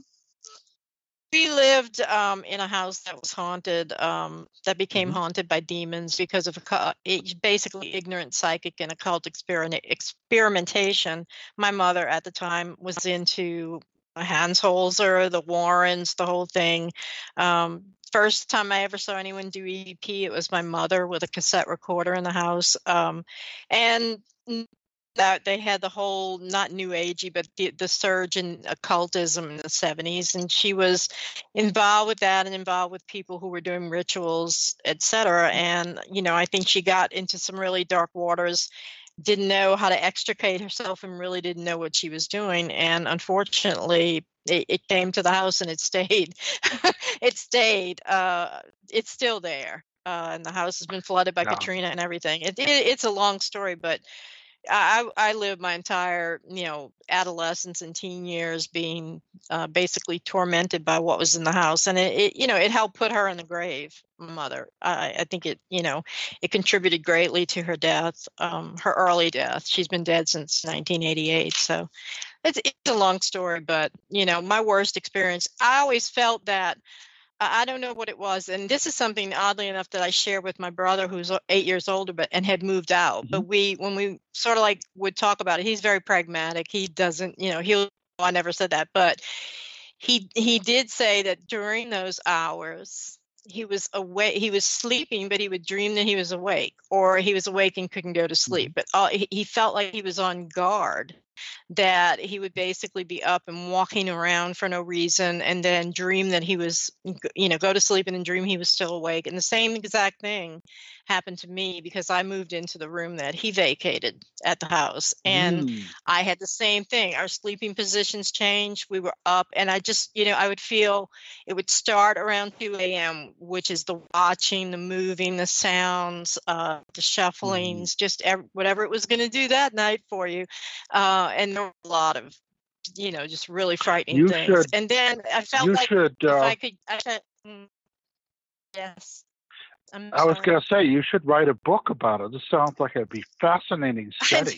We lived in a house that was haunted, that became haunted by demons because of basically ignorant psychic and occult experimentation. My mother at the time was into Hans Holzer, the Warrens, the whole thing. First time I ever saw anyone do EVP, it was my mother with a cassette recorder in the house. And that they had the whole, not new agey, but the surge in occultism in the 70s. And she was involved with that and involved with people who were doing rituals, etc. And, I think she got into some really dark waters, didn't know how to extricate herself and really didn't know what she was doing. And unfortunately, it came to the house and it stayed. It stayed. It's still there. And the house has been flooded by Katrina and everything. It's a long story, but I lived my entire, adolescence and teen years being basically tormented by what was in the house. And it helped put her in the grave, my mother. I think it contributed greatly to her death, her early death. She's been dead since 1988. So it's a long story, but, my worst experience, I always felt that, I don't know what it was. And this is something, oddly enough, that I share with my brother, who's 8 years older, and had moved out. But when we sort of would talk about it, he's very pragmatic. He doesn't, I never said that, but he did say that during those hours, he was awake, he was sleeping, but he would dream that he was awake, or he was awake and couldn't go to sleep. But he felt like he was on guard, that he would basically be up and walking around for no reason, and then dream that he was, go to sleep and then dream he was still awake. And the same exact thing happened to me because I moved into the room that he vacated at the house. And I had the same thing. Our sleeping positions changed. We were up, and I just, I would feel it would start around 2 a.m., which is the watching, the moving, the sounds, the shufflings, just whatever it was going to do that night for you. And there were a lot of, just really frightening things. And then I felt like if I could, yes. I was going to say, you should write a book about it. This sounds like it'd be fascinating study.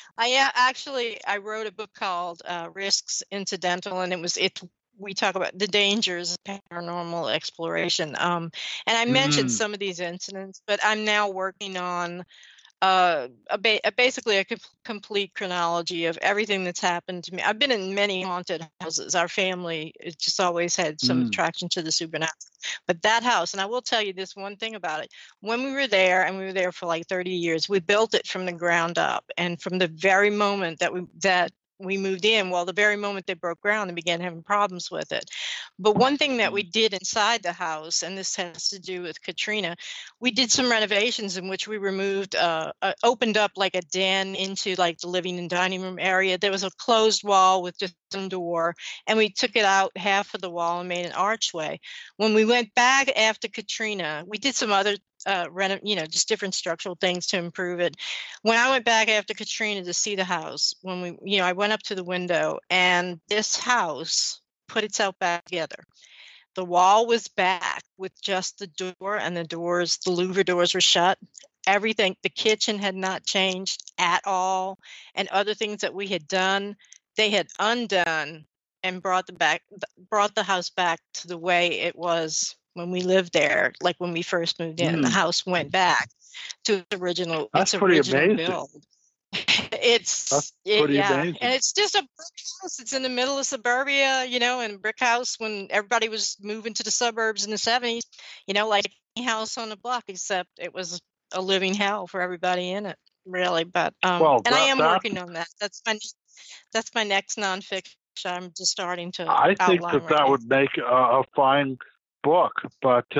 I wrote a book called Risks Incidental, and we talk about the dangers of paranormal exploration. And I mentioned some of these incidents, but I'm now working on basically a complete chronology of everything that's happened to me. I've been in many haunted houses. Our family has just always had some attraction to the supernatural. But that house, and I will tell you this one thing about it. When we were there, and we were there for like 30 years, we built it from the ground up. And from the very moment that we moved in, the very moment they broke ground and began having problems with it. But one thing that we did inside the house, and this has to do with Katrina, we did some renovations in which we removed, opened up like a den into like the living and dining room area. There was a closed wall with just one door, and we took it out half of the wall and made an archway. When we went back after Katrina, we did some other just different structural things to improve it. When I went back after Katrina to see the house, I went up to the window, and this house put itself back together. The wall was back with just the door, and the louver doors were shut. Everything, the kitchen had not changed at all, and other things that we had done, they had undone and brought the house back to the way it was when we lived there, like when we first moved in. The house went back to its original build. It's pretty amazing. And it's just a brick house. It's in the middle of suburbia, and a brick house when everybody was moving to the suburbs in the 70s, like any house on the block, except it was a living hell for everybody in it, really. But I am working on that. That's my next nonfiction. I'm just starting to. I think that would make a fine book, but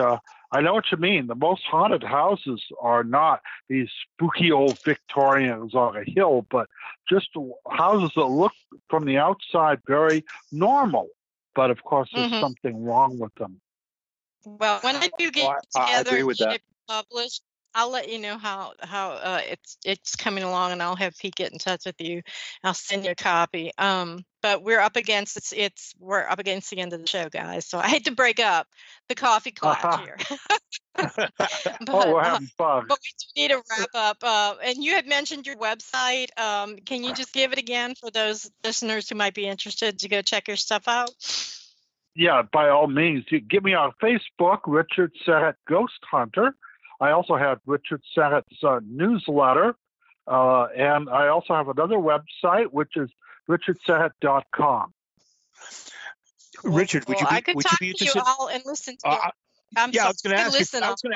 I know what you mean. The most haunted houses are not these spooky old Victorians on a hill, but just houses that look from the outside very normal. But of course, there's something wrong with them. Well, when I do get I together agree with and that. get published, I'll let you know how it's coming along, and I'll have Pete get in touch with you. I'll send you a copy. But we're up against we're up against the end of the show, guys. So I hate to break up the coffee clutch here. We're having fun. But we do need to wrap up. And you had mentioned your website. Can you just give it again for those listeners who might be interested to go check your stuff out? Yeah, by all means. You get me on Facebook, Richard Sennett Ghost Hunter. I also have Richard Sennett's newsletter. And I also have another website, which is richardsennett.com. Richard, would you be interested? You all and listen to I was going to ask.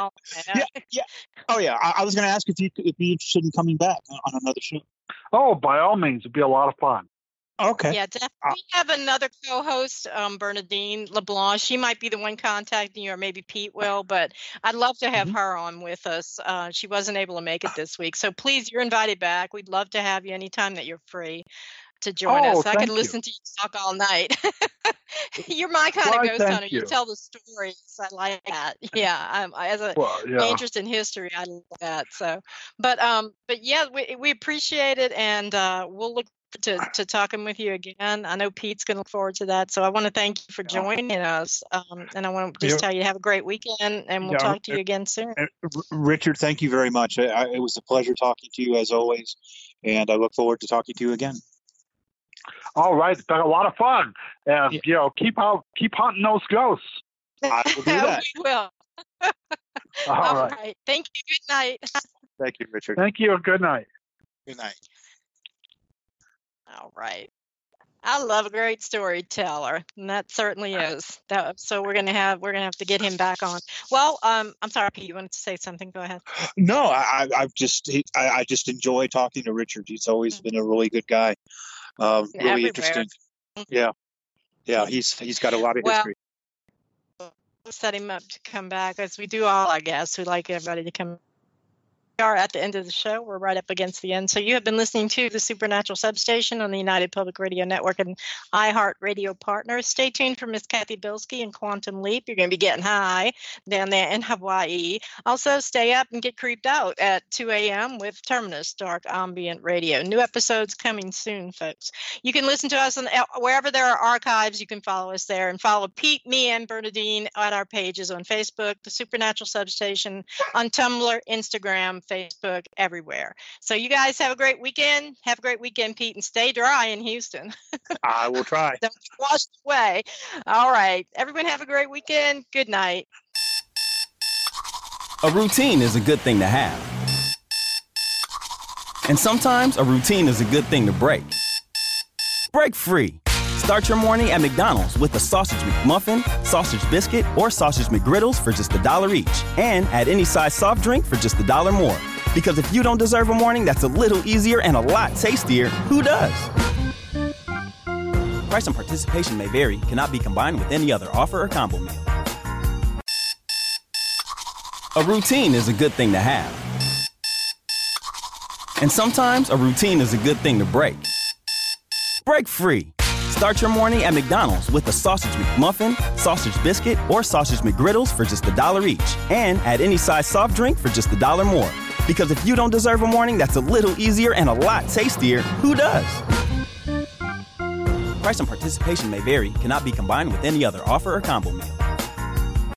I was going to ask if you'd be interested in coming back on another show. Oh, by all means, it'd be a lot of fun. Okay. Yeah, definitely. We have another co-host, Bernadine LeBlanc. She might be the one contacting you, or maybe Pete will, but I'd love to have her on with us. She wasn't able to make it this week. So please, you're invited back. We'd love to have you anytime that you're free to join us. I could listen to you talk all night. You're my kind of ghost hunter. You tell the stories. I like that. Yeah, as an interest in history, I like that. So, but yeah, we appreciate it, and we'll look to talking with you again. I know Pete's going to look forward to that. So I want to thank you for joining us, and I want to just tell you have a great weekend, and we'll talk to you again soon. Richard, thank you very much. It was a pleasure talking to you as always, and I look forward to talking to you again. All right, it's been a lot of fun, and keep hunting those ghosts. I will do that. We will. All right. Thank you. Good night. Thank you, Richard. Thank you. Good night. Good night. All right. I love a great storyteller, and that certainly is. So we're gonna have to get him back on. Well, I'm sorry, Pete. You wanted to say something? Go ahead. No, I just enjoy talking to Richard. He's always been a really good guy. Really interesting. Yeah. He's got a lot of history. We'll set him up to come back, as we do all, I guess. We'd like everybody to come. We are at the end of the show. We're right up against the end. So you have been listening to the Supernatural Substation on the United Public Radio Network and iHeart Radio partners. Stay tuned for Miss Kathy Bilski and Quantum Leap. You're going to be getting high down there in Hawaii. Also, stay up and get creeped out at 2 a.m. with Terminus Dark Ambient Radio. New episodes coming soon, folks. You can listen to us on wherever there are archives. You can follow us there, and follow Pete, me, and Bernadine at our pages on Facebook, the Supernatural Substation, on Tumblr, Instagram, Facebook, everywhere. So you guys have a great weekend. Have a great weekend, Pete, and stay dry in Houston. I will try. Don't get washed away. All right. Everyone have a great weekend. Good night. A routine is a good thing to have. And sometimes a routine is a good thing to break. Break free. Start your morning at McDonald's with a Sausage McMuffin, Sausage Biscuit, or Sausage McGriddles for just $1 each. And add any size soft drink for just $1 more. Because if you don't deserve a morning that's a little easier and a lot tastier, who does? Price and participation may vary, cannot be combined with any other offer or combo meal. A routine is a good thing to have. And sometimes a routine is a good thing to break. Break free. Start your morning at McDonald's with a Sausage McMuffin, Sausage Biscuit, or Sausage McGriddles for just $1 each. And add any size soft drink for just $1 more. Because if you don't deserve a morning that's a little easier and a lot tastier, who does? Price and participation may vary, cannot be combined with any other offer or combo meal.